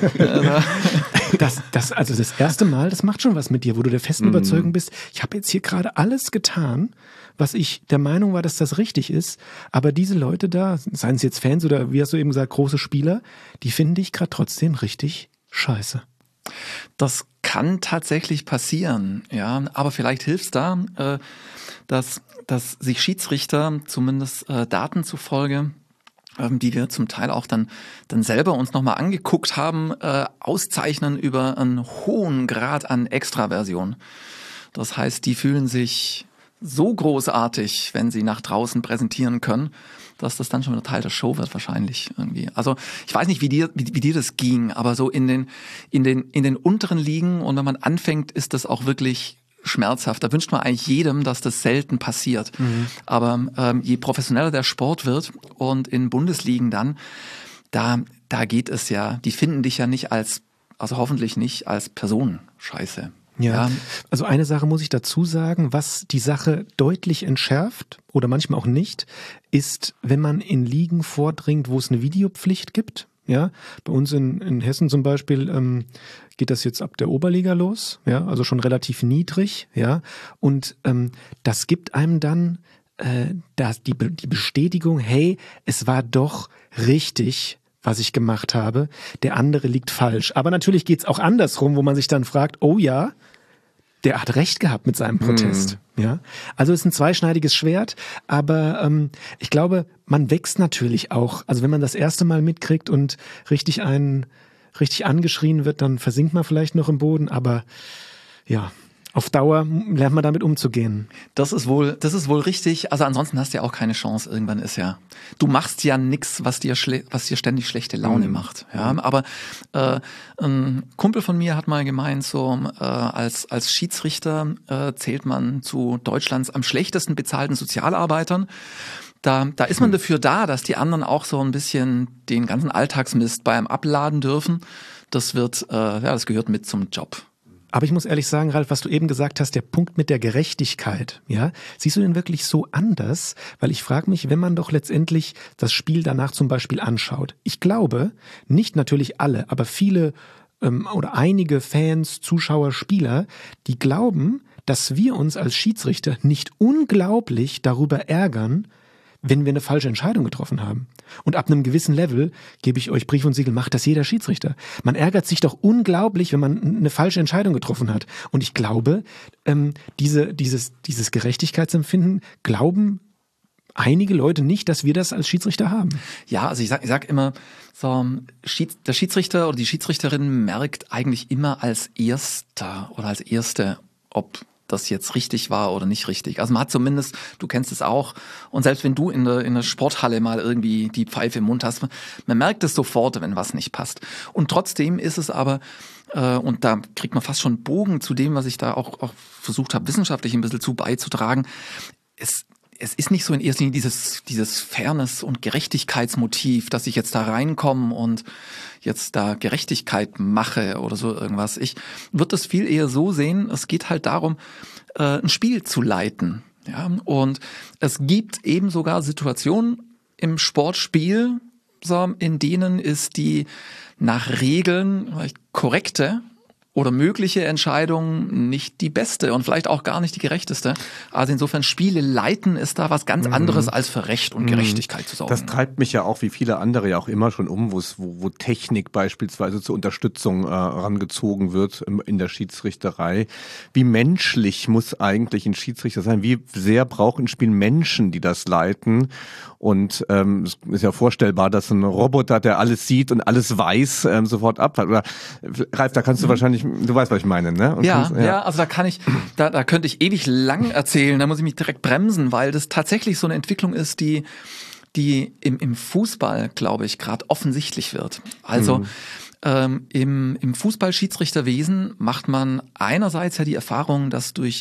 Also das erste Mal, das macht schon was mit dir, wo du der festen Überzeugung bist, ich habe jetzt hier gerade alles getan, was ich der Meinung war, dass das richtig ist, aber diese Leute da, seien es jetzt Fans oder wie hast du eben gesagt, große Spieler, die finden dich gerade trotzdem richtig scheiße. Das kann tatsächlich passieren, ja, aber vielleicht hilft's da, dass sich Schiedsrichter, zumindest Daten zufolge, die wir zum Teil auch dann selber uns nochmal angeguckt haben, auszeichnen über einen hohen Grad an Extraversion. Das heißt, die fühlen sich so großartig, wenn sie nach draußen präsentieren können, dass das dann schon wieder Teil der Show wird wahrscheinlich irgendwie. Also ich weiß nicht, wie dir das ging, aber so in den unteren Ligen und wenn man anfängt, ist das auch wirklich schmerzhaft. Da wünscht man eigentlich jedem, dass das selten passiert. Aber je professioneller der Sport wird und in Bundesligen dann, da geht es ja, die finden dich ja nicht also hoffentlich nicht als Person scheiße. Ja, also eine Sache muss ich dazu sagen, was die Sache deutlich entschärft oder manchmal auch nicht, ist, wenn man in Ligen vordringt, wo es eine Videopflicht gibt. Ja, bei uns in Hessen zum Beispiel geht das jetzt ab der Oberliga los, ja, also schon relativ niedrig, ja, und das gibt einem dann die Bestätigung, hey, es war doch richtig, was ich gemacht habe, der andere liegt falsch. Aber natürlich geht's auch andersrum, wo man sich dann fragt, oh ja, der hat recht gehabt mit seinem Protest. Ja, also es ist ein zweischneidiges Schwert, aber ich glaube, man wächst natürlich auch. Also wenn man das erste Mal mitkriegt und richtig angeschrien wird, dann versinkt man vielleicht noch im Boden, aber ja, auf Dauer lernt man damit umzugehen. Das ist wohl richtig. Also ansonsten hast du ja auch keine Chance. Irgendwann ist ja, du machst ja nichts, was dir ständig schlechte Laune macht. Ja, aber ein Kumpel von mir hat mal gemeint, so als Schiedsrichter zählt man zu Deutschlands am schlechtesten bezahlten Sozialarbeitern. Da ist man dafür da, dass die anderen auch so ein bisschen den ganzen Alltagsmist bei einem abladen dürfen. Das gehört mit zum Job. Aber ich muss ehrlich sagen, Ralf, was du eben gesagt hast, der Punkt mit der Gerechtigkeit, ja, siehst du den wirklich so anders? Weil ich frage mich, wenn man doch letztendlich das Spiel danach zum Beispiel anschaut. Ich glaube, nicht natürlich alle, aber viele oder einige Fans, Zuschauer, Spieler, die glauben, dass wir uns als Schiedsrichter nicht unglaublich darüber ärgern, wenn wir eine falsche Entscheidung getroffen haben. Und ab einem gewissen Level, gebe ich euch Brief und Siegel, macht das jeder Schiedsrichter. Man ärgert sich doch unglaublich, wenn man eine falsche Entscheidung getroffen hat. Und ich glaube, dieses Gerechtigkeitsempfinden glauben einige Leute nicht, dass wir das als Schiedsrichter haben. Ja, also ich sag immer, so, der Schiedsrichter oder die Schiedsrichterin merkt eigentlich immer als Erster oder als Erste, ob das jetzt richtig war oder nicht richtig. Also man hat zumindest, du kennst es auch, und selbst wenn du in der Sporthalle mal irgendwie die Pfeife im Mund hast, man merkt es sofort, wenn was nicht passt. Und trotzdem ist es aber, und da kriegt man fast schon Bogen zu dem, was ich da auch versucht habe, wissenschaftlich ein bisschen beizutragen, es ist nicht so in erster Linie dieses Fairness- und Gerechtigkeitsmotiv, dass ich jetzt da reinkomme und jetzt da Gerechtigkeit mache oder so irgendwas. Ich würde das viel eher so sehen, es geht halt darum, ein Spiel zu leiten. Ja? Und es gibt eben sogar Situationen im Sportspiel, so, in denen ist die nach Regeln vielleicht korrekte oder mögliche Entscheidung nicht die beste und vielleicht auch gar nicht die gerechteste. Also insofern Spiele leiten ist da was ganz anderes als für Recht und Gerechtigkeit zu sorgen. Das treibt mich ja auch wie viele andere ja auch immer schon um, wo Technik beispielsweise zur Unterstützung rangezogen wird in der Schiedsrichterei. Wie menschlich muss eigentlich ein Schiedsrichter sein? Wie sehr braucht ein Spiel Menschen, die das leiten? Und es ist ja vorstellbar, dass ein Roboter, der alles sieht und alles weiß, sofort abfällt. Oder Ralf, da kannst du wahrscheinlich, du weißt, was ich meine, ne? Und Also da könnte ich ewig lang erzählen, da muss ich mich direkt bremsen, weil das tatsächlich so eine Entwicklung ist, die im Fußball, glaube ich, gerade offensichtlich wird. Also im Fußball-Schiedsrichterwesen macht man einerseits ja die Erfahrung, dass durch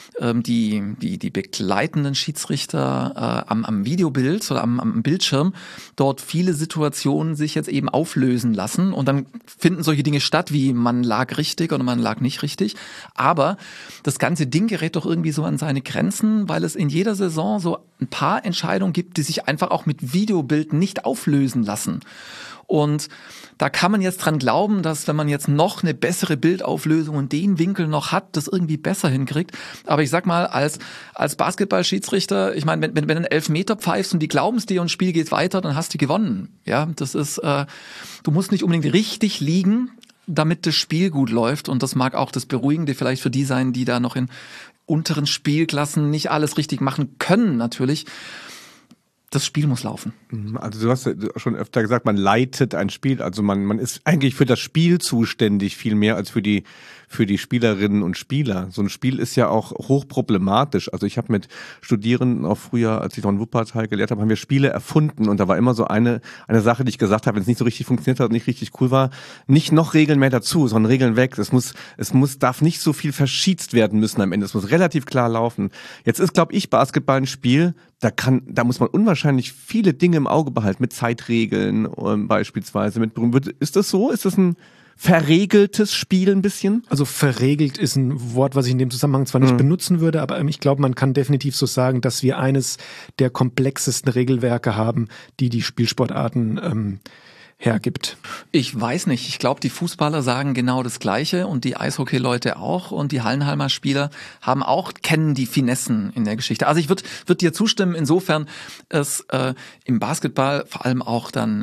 die begleitenden Schiedsrichter am Videobild oder am Bildschirm dort viele Situationen sich jetzt eben auflösen lassen und dann finden solche Dinge statt, wie man lag richtig oder man lag nicht richtig. Aber das ganze Ding gerät doch irgendwie so an seine Grenzen, weil es in jeder Saison so ein paar Entscheidungen gibt, die sich einfach auch mit Videobild nicht auflösen lassen. Und da kann man jetzt dran glauben, dass wenn man jetzt noch eine bessere Bildauflösung und den Winkel noch hat, das irgendwie besser hinkriegt. Aber ich sag mal, als Basketball-Schiedsrichter, ich meine, wenn du einen Elfmeter pfeifst und die glauben es dir und das Spiel geht weiter, dann hast du gewonnen. Ja, das ist, du musst nicht unbedingt richtig liegen, damit das Spiel gut läuft. Und das mag auch das Beruhigende vielleicht für die sein, die da noch in unteren Spielklassen nicht alles richtig machen können, natürlich. Das Spiel muss laufen. Also du hast ja schon öfter gesagt, man leitet ein Spiel. Also man ist eigentlich für das Spiel zuständig, viel mehr als für die Spielerinnen und Spieler. So ein Spiel ist ja auch hochproblematisch. Also ich habe mit Studierenden auch früher, als ich noch in Wuppertal gelehrt habe, haben wir Spiele erfunden. Und da war immer so eine Sache, die ich gesagt habe, wenn es nicht so richtig funktioniert hat und nicht richtig cool war, nicht noch Regeln mehr dazu, sondern Regeln weg. Darf nicht so viel verschießt werden müssen am Ende. Es muss relativ klar laufen. Jetzt ist, glaube ich, Basketball ein Spiel, da muss man unwahrscheinlich viele Dinge im Auge behalten, mit Zeitregeln beispielsweise. Ist das so? Ist das ein verregeltes Spiel ein bisschen? Also verregelt ist ein Wort, was ich in dem Zusammenhang zwar nicht benutzen würde, aber ich glaube, man kann definitiv so sagen, dass wir eines der komplexesten Regelwerke haben, die Spielsportarten hergibt? Ich weiß nicht. Ich glaube, die Fußballer sagen genau das Gleiche und die Eishockey-Leute auch und die Hallenhalmer Spieler kennen die Finessen in der Geschichte. Also ich würd dir zustimmen, insofern es im Basketball, vor allem auch dann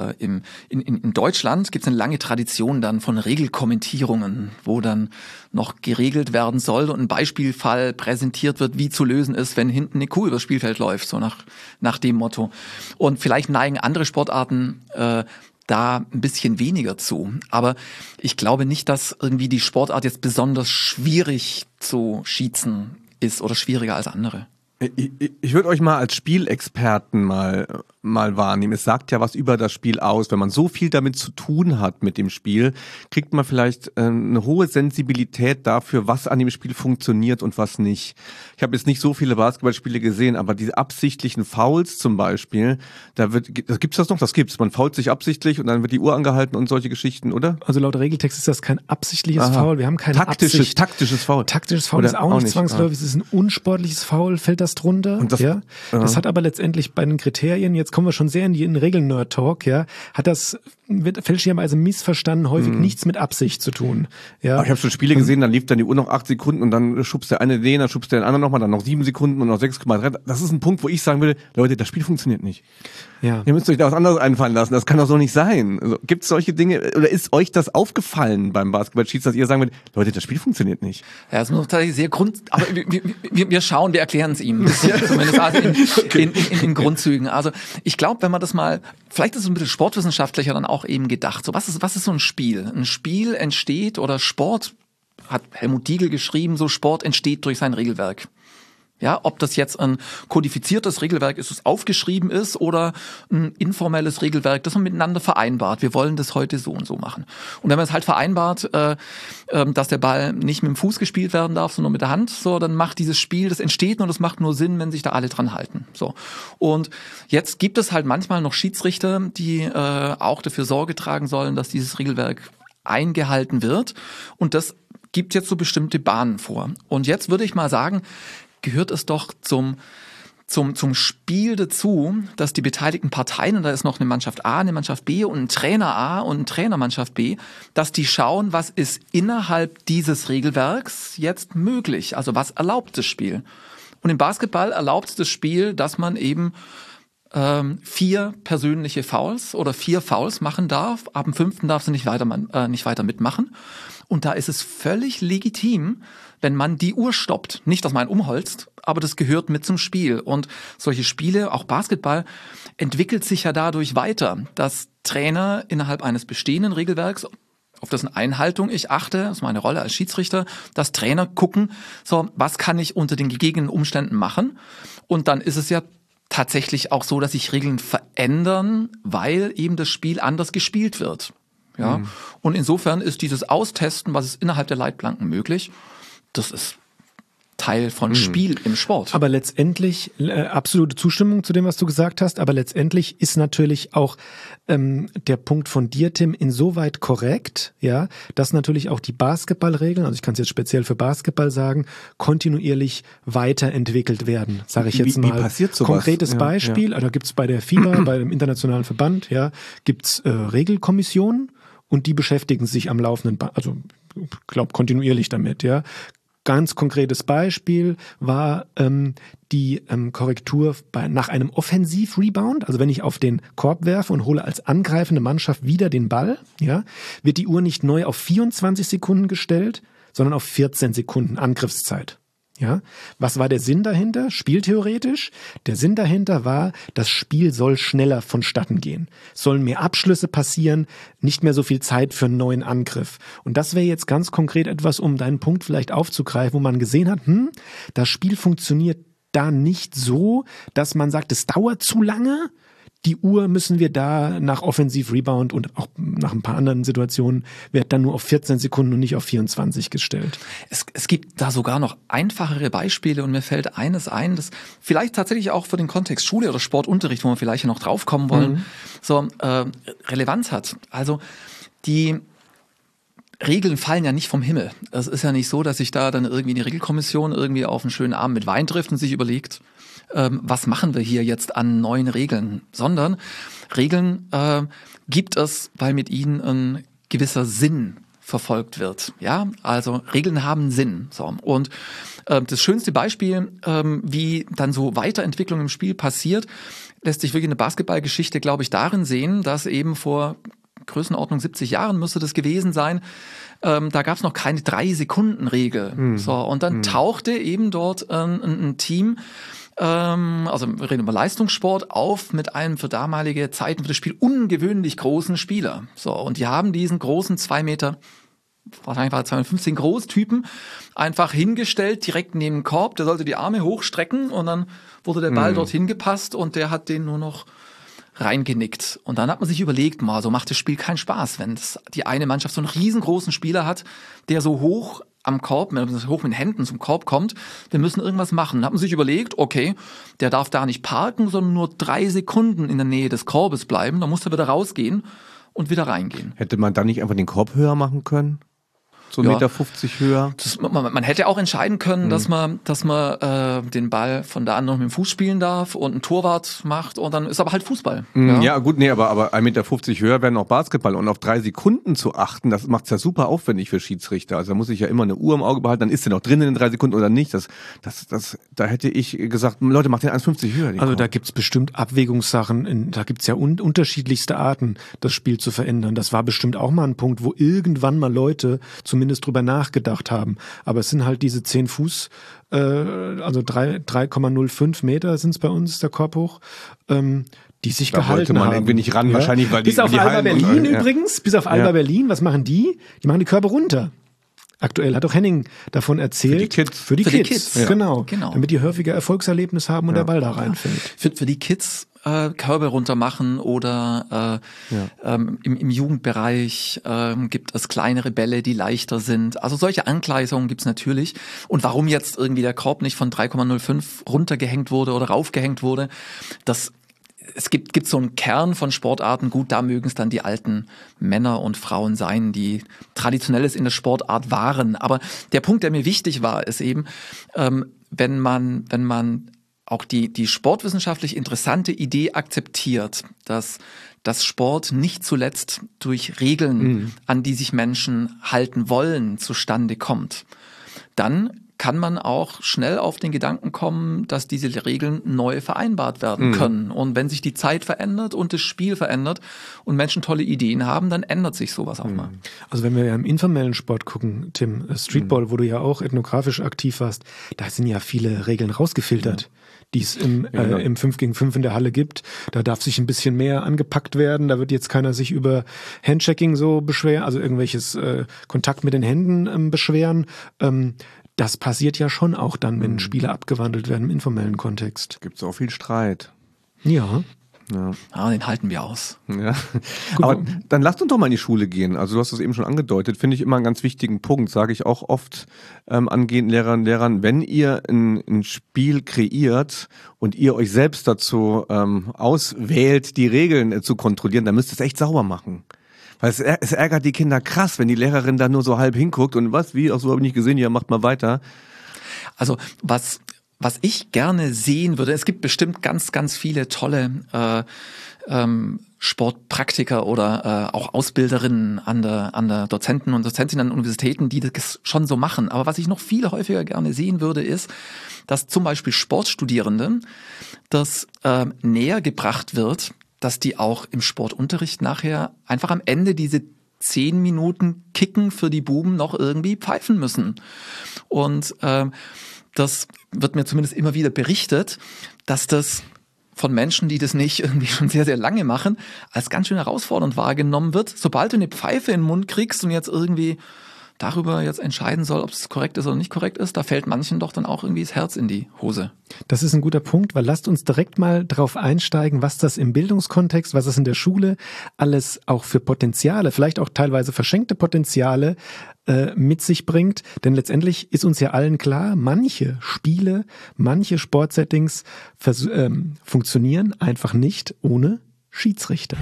in Deutschland, gibt es eine lange Tradition dann von Regelkommentierungen, wo dann noch geregelt werden soll und ein Beispielfall präsentiert wird, wie zu lösen ist, wenn hinten eine Kuh übers Spielfeld läuft, so nach dem Motto. Und vielleicht neigen andere Sportarten da ein bisschen weniger zu. Aber ich glaube nicht, dass irgendwie die Sportart jetzt besonders schwierig zu schießen ist oder schwieriger als andere. Ich würde euch mal als Spielexperten mal wahrnehmen. Es sagt ja was über das Spiel aus. Wenn man so viel damit zu tun hat mit dem Spiel, kriegt man vielleicht eine hohe Sensibilität dafür, was an dem Spiel funktioniert und was nicht. Ich habe jetzt nicht so viele Basketballspiele gesehen, aber diese absichtlichen Fouls zum Beispiel, gibt's das noch? Das gibt's. Man foult sich absichtlich und dann wird die Uhr angehalten und solche Geschichten, oder? Also laut Regeltext ist das kein absichtliches Foul. Wir haben keine Absicht. Taktisches Foul. Taktisches Foul ist auch nicht zwangsläufig. Es ist ein unsportliches Foul, fällt das drunter. Und das hat aber letztendlich bei den Kriterien, jetzt kommen wir schon sehr in den Regeln-Nerd-Talk, wird fälschlicherweise missverstanden, häufig nichts mit Absicht zu tun. Ja. Ich habe schon Spiele gesehen, dann lief dann die Uhr noch 8 Sekunden und dann schubst der eine den, dann schubst der den anderen nochmal, dann noch 7 Sekunden und noch 6,3. Das ist ein Punkt, wo ich sagen würde, Leute, das Spiel funktioniert nicht. Ja. Ihr müsst euch da was anderes einfallen lassen, das kann doch so nicht sein. Also, gibt es solche Dinge, oder ist euch das aufgefallen beim Basketball-Schießen, dass ihr sagen würdet, Leute, das Spiel funktioniert nicht? Ja, das ist tatsächlich sehr aber wir erklären es ihm. Zumindest also in Grundzügen. Also ich glaube, wenn man das mal, vielleicht ist es ein bisschen sportwissenschaftlicher dann auch eben gedacht. So, was ist so ein Spiel? Ein Spiel entsteht, oder Sport, hat Helmut Diegel geschrieben, so Sport entsteht durch sein Regelwerk. Ja, ob das jetzt ein kodifiziertes Regelwerk ist, das aufgeschrieben ist, oder ein informelles Regelwerk, das man miteinander vereinbart. Wir wollen das heute so und so machen. Und wenn man es halt vereinbart, dass der Ball nicht mit dem Fuß gespielt werden darf, sondern mit der Hand, so, dann macht dieses Spiel, das entsteht nur, das macht nur Sinn, wenn sich da alle dran halten. So. Und jetzt gibt es halt manchmal noch Schiedsrichter, die auch dafür Sorge tragen sollen, dass dieses Regelwerk eingehalten wird. Und das gibt jetzt so bestimmte Bahnen vor. Und jetzt würde ich mal sagen, gehört es doch zum Spiel dazu, dass die beteiligten Parteien, und da ist noch eine Mannschaft A, eine Mannschaft B und ein Trainer A und eine Trainermannschaft B, dass die schauen, was ist innerhalb dieses Regelwerks jetzt möglich, also was erlaubt das Spiel. Und im Basketball erlaubt das Spiel, dass man eben 4 persönliche Fouls oder 4 Fouls machen darf. Ab dem 5. darf sie nicht weiter mitmachen. Und da ist es völlig legitim, wenn man die Uhr stoppt. Nicht, dass man umholzt, aber das gehört mit zum Spiel. Und solche Spiele, auch Basketball, entwickelt sich ja dadurch weiter, dass Trainer innerhalb eines bestehenden Regelwerks, auf dessen Einhaltung ich achte, das ist meine Rolle als Schiedsrichter, dass Trainer gucken, so, was kann ich unter den gegebenen Umständen machen? Und dann ist es ja tatsächlich auch so, dass sich Regeln verändern, weil eben das Spiel anders gespielt wird. Ja. Und insofern ist dieses Austesten, was ist innerhalb der Leitplanken möglich, das ist Teil von Spiel im Sport. Aber letztendlich, absolute Zustimmung zu dem, was du gesagt hast, aber letztendlich ist natürlich auch der Punkt von dir, Tim, insoweit korrekt, ja, dass natürlich auch die Basketballregeln, also ich kann es jetzt speziell für Basketball sagen, kontinuierlich weiterentwickelt werden, sage ich jetzt mal. Wie passiert sowas? Konkretes Beispiel, also da gibt's bei der FIBA, bei dem internationalen Verband, ja, gibt's Regelkommissionen und die beschäftigen sich am laufenden, also ich glaube kontinuierlich damit, ja. Ganz konkretes Beispiel war die Korrektur nach einem Offensiv-Rebound. Also wenn ich auf den Korb werfe und hole als angreifende Mannschaft wieder den Ball, ja, wird die Uhr nicht neu auf 24 Sekunden gestellt, sondern auf 14 Sekunden Angriffszeit. Ja, was war der Sinn dahinter? Spieltheoretisch. Der Sinn dahinter war, das Spiel soll schneller vonstatten gehen. Es sollen mehr Abschlüsse passieren, nicht mehr so viel Zeit für einen neuen Angriff. Und das wäre jetzt ganz konkret etwas, um deinen Punkt vielleicht aufzugreifen, wo man gesehen hat, das Spiel funktioniert da nicht so, dass man sagt, es dauert zu lange. Die Uhr müssen wir da nach Offensiv-Rebound und auch nach ein paar anderen Situationen wird dann nur auf 14 Sekunden und nicht auf 24 gestellt. Es gibt da sogar noch einfachere Beispiele und mir fällt eines ein, das vielleicht tatsächlich auch für den Kontext Schule oder Sportunterricht, wo wir vielleicht hier noch drauf kommen wollen, Relevanz hat. Also die Regeln fallen ja nicht vom Himmel. Es ist ja nicht so, dass sich da dann irgendwie die Regelkommission irgendwie auf einen schönen Abend mit Wein trifft und sich überlegt, was machen wir hier jetzt an neuen Regeln, sondern Regeln gibt es, weil mit ihnen ein gewisser Sinn verfolgt wird. Ja, also Regeln haben Sinn. So. Und das schönste Beispiel, wie dann so Weiterentwicklung im Spiel passiert, lässt sich wirklich eine Basketballgeschichte, glaube ich, darin sehen, dass eben vor Größenordnung 70 Jahren müsste das gewesen sein, da gab es noch keine 3-Sekunden-Regel. So, und dann tauchte eben dort ein Team, also wir reden über Leistungssport, auf mit einem für damalige Zeiten für das Spiel ungewöhnlich großen Spieler. So, und die haben diesen großen 2 Meter, wahrscheinlich war er 215 Großtypen, einfach hingestellt, direkt neben den Korb. Der sollte die Arme hochstrecken und dann wurde der Ball dorthin gepasst und der hat den nur noch reingenickt. Und dann hat man sich überlegt, mal, so macht das Spiel keinen Spaß, wenn die eine Mannschaft so einen riesengroßen Spieler hat, der so hoch am Korb, hoch mit den Händen zum Korb kommt. Wir müssen irgendwas machen. Dann hat man sich überlegt, okay, der darf da nicht parken, sondern nur 3 Sekunden in der Nähe des Korbes bleiben. Dann muss er wieder rausgehen und wieder reingehen. Hätte man da nicht einfach den Korb höher machen können? So 1,50 Meter höher? Man hätte auch entscheiden können, dass man den Ball von da an noch mit dem Fuß spielen darf und einen Torwart macht und dann ist aber halt Fußball. Ja gut, nee, aber 1,50 Meter höher wäre noch Basketball und auf 3 Sekunden zu achten, das macht's ja super aufwendig für Schiedsrichter. Also da muss ich ja immer eine Uhr im Auge behalten, dann ist der noch drin in den 3 Sekunden oder nicht. Da hätte ich gesagt, Leute, macht den 1,50 höher. Den Also Korb. da gibt's bestimmt Abwägungssachen, da gibt's ja unterschiedlichste Arten, das Spiel zu verändern. Das war bestimmt auch mal ein Punkt, wo irgendwann mal Leute zumindest drüber nachgedacht haben. Aber es sind halt diese 10 Fuß, also 3,05 Meter sind es bei uns, der Korb hoch, die sich da gehalten wollte man haben. irgendwie nicht ran, wahrscheinlich, weil bis auf die Alba Hallen Berlin und, übrigens, bis auf Alba Berlin, was machen die? Die machen die Körbe runter. Aktuell hat auch Henning davon erzählt. Für die Kids. Ja. Genau. Genau. Damit die häufiger Erfolgserlebnis haben und der Ball da reinfällt. Für die Kids Körbe runter machen oder im Jugendbereich gibt es kleinere Bälle, die leichter sind. Also solche Angleichungen gibt's natürlich. Und warum jetzt irgendwie der Korb nicht von 3,05 runtergehängt wurde oder raufgehängt wurde, es gibt so einen Kern von Sportarten, gut, da mögen es dann die alten Männer und Frauen sein, die Traditionelles in der Sportart waren. Aber der Punkt, der mir wichtig war, ist eben, wenn man auch die sportwissenschaftlich interessante Idee akzeptiert, dass das Sport nicht zuletzt durch Regeln, an die sich Menschen halten wollen, zustande kommt, dann kann man auch schnell auf den Gedanken kommen, dass diese Regeln neu vereinbart werden können. Und wenn sich die Zeit verändert und das Spiel verändert und Menschen tolle Ideen haben, dann ändert sich sowas auch mal. Also wenn wir ja im informellen Sport gucken, Tim, Streetball, wo du ja auch ethnografisch aktiv warst, da sind ja viele Regeln rausgefiltert, die es im 5 gegen 5 in der Halle gibt. Da darf sich ein bisschen mehr angepackt werden. Da wird jetzt keiner sich über Handchecking so beschweren, also irgendwelches Kontakt mit den Händen beschweren. Das passiert ja schon auch dann, wenn Spiele abgewandelt werden im informellen Kontext. Gibt's auch viel Streit. Ja. Ja, den halten wir aus. Ja. Aber dann lasst uns doch mal in die Schule gehen. Also du hast das eben schon angedeutet, finde ich immer einen ganz wichtigen Punkt, sage ich auch oft angehenden Lehrerinnen und Lehrern, wenn ihr ein Spiel kreiert und ihr euch selbst dazu auswählt, die Regeln zu kontrollieren, dann müsst ihr es echt sauber machen. Weil es ärgert die Kinder krass, wenn die Lehrerin da nur so halb hinguckt und ach so habe ich nicht gesehen, ja, macht mal weiter. Also was ich gerne sehen würde, es gibt bestimmt ganz, ganz viele tolle Sportpraktiker oder auch Ausbilderinnen an der Dozenten und Dozentinnen an Universitäten, die das schon so machen. Aber was ich noch viel häufiger gerne sehen würde, ist, dass zum Beispiel Sportstudierende das näher gebracht wird, dass die auch im Sportunterricht nachher einfach am Ende diese 10 Minuten Kicken für die Buben noch irgendwie pfeifen müssen. Und das wird mir zumindest immer wieder berichtet, dass das von Menschen, die das nicht irgendwie schon sehr, sehr lange machen, als ganz schön herausfordernd wahrgenommen wird. Sobald du eine Pfeife in den Mund kriegst und jetzt irgendwie darüber jetzt entscheiden soll, ob es korrekt ist oder nicht korrekt ist, da fällt manchen doch dann auch irgendwie das Herz in die Hose. Das ist ein guter Punkt, weil lasst uns direkt mal drauf einsteigen, was das im Bildungskontext, was es in der Schule alles auch für Potenziale, vielleicht auch teilweise verschenkte Potenziale mit sich bringt. Denn letztendlich ist uns ja allen klar, manche Spiele, manche Sportsettings funktionieren einfach nicht ohne Schiedsrichter.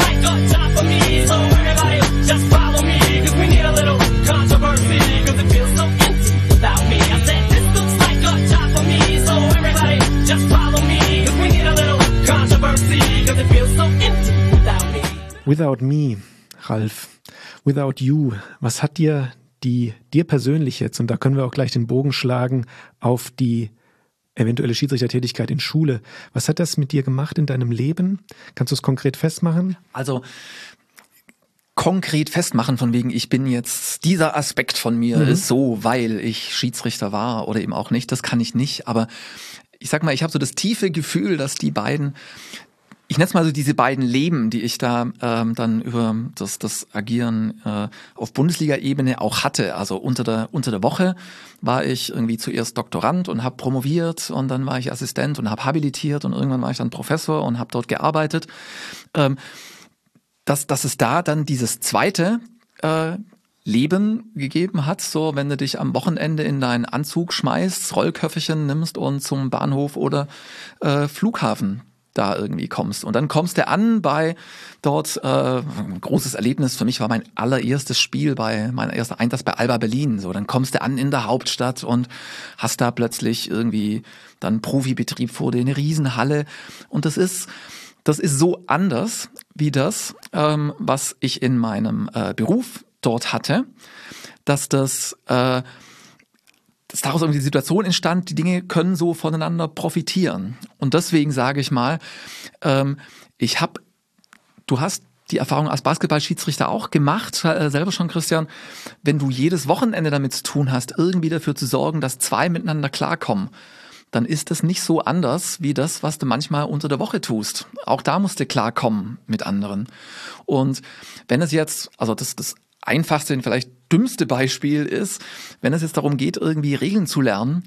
Controversy, cause it feels so empty without me. I said, this looks like a job for me, so everybody just follow Without Me, Ralf, Without You, was hat dir persönlich jetzt, und da können wir auch gleich den Bogen schlagen auf die eventuelle Schiedsrichtertätigkeit in Schule, was hat das mit dir gemacht in deinem Leben? Kannst du es konkret festmachen? Also konkret festmachen von wegen, ich bin jetzt, dieser Aspekt von mir ist so, weil ich Schiedsrichter war oder eben auch nicht, das kann ich nicht, aber ich sag mal, ich habe so das tiefe Gefühl, dass die beiden, ich nenne es mal so diese beiden Leben, die ich da dann über das Agieren auf Bundesliga-Ebene auch hatte. Also unter der Woche war ich irgendwie zuerst Doktorand und habe promoviert und dann war ich Assistent und habe habilitiert und irgendwann war ich dann Professor und habe dort gearbeitet. Dass es da dann dieses zweite Leben gegeben hat, so wenn du dich am Wochenende in deinen Anzug schmeißt, Rollköfferchen nimmst und zum Bahnhof oder Flughafen da irgendwie kommst. Und dann kommst du an bei dort, ein großes Erlebnis für mich war mein allererstes Spiel mein erster Einsatz bei Alba Berlin. So, dann kommst du an in der Hauptstadt und hast da plötzlich irgendwie dann Profibetrieb vor dir, eine Riesenhalle. Und das ist so anders wie das, was ich in meinem Beruf dort hatte, dass daraus irgendwie die Situation entstand, die Dinge können so voneinander profitieren. Und deswegen sage ich mal, du hast die Erfahrung als Basketballschiedsrichter auch gemacht, selber schon, Christian, wenn du jedes Wochenende damit zu tun hast, irgendwie dafür zu sorgen, dass zwei miteinander klarkommen, dann ist das nicht so anders wie das, was du manchmal unter der Woche tust. Auch da musst du klarkommen mit anderen. Und wenn es jetzt, also das einfachste und vielleicht dümmste Beispiel ist, wenn es jetzt darum geht, irgendwie Regeln zu lernen,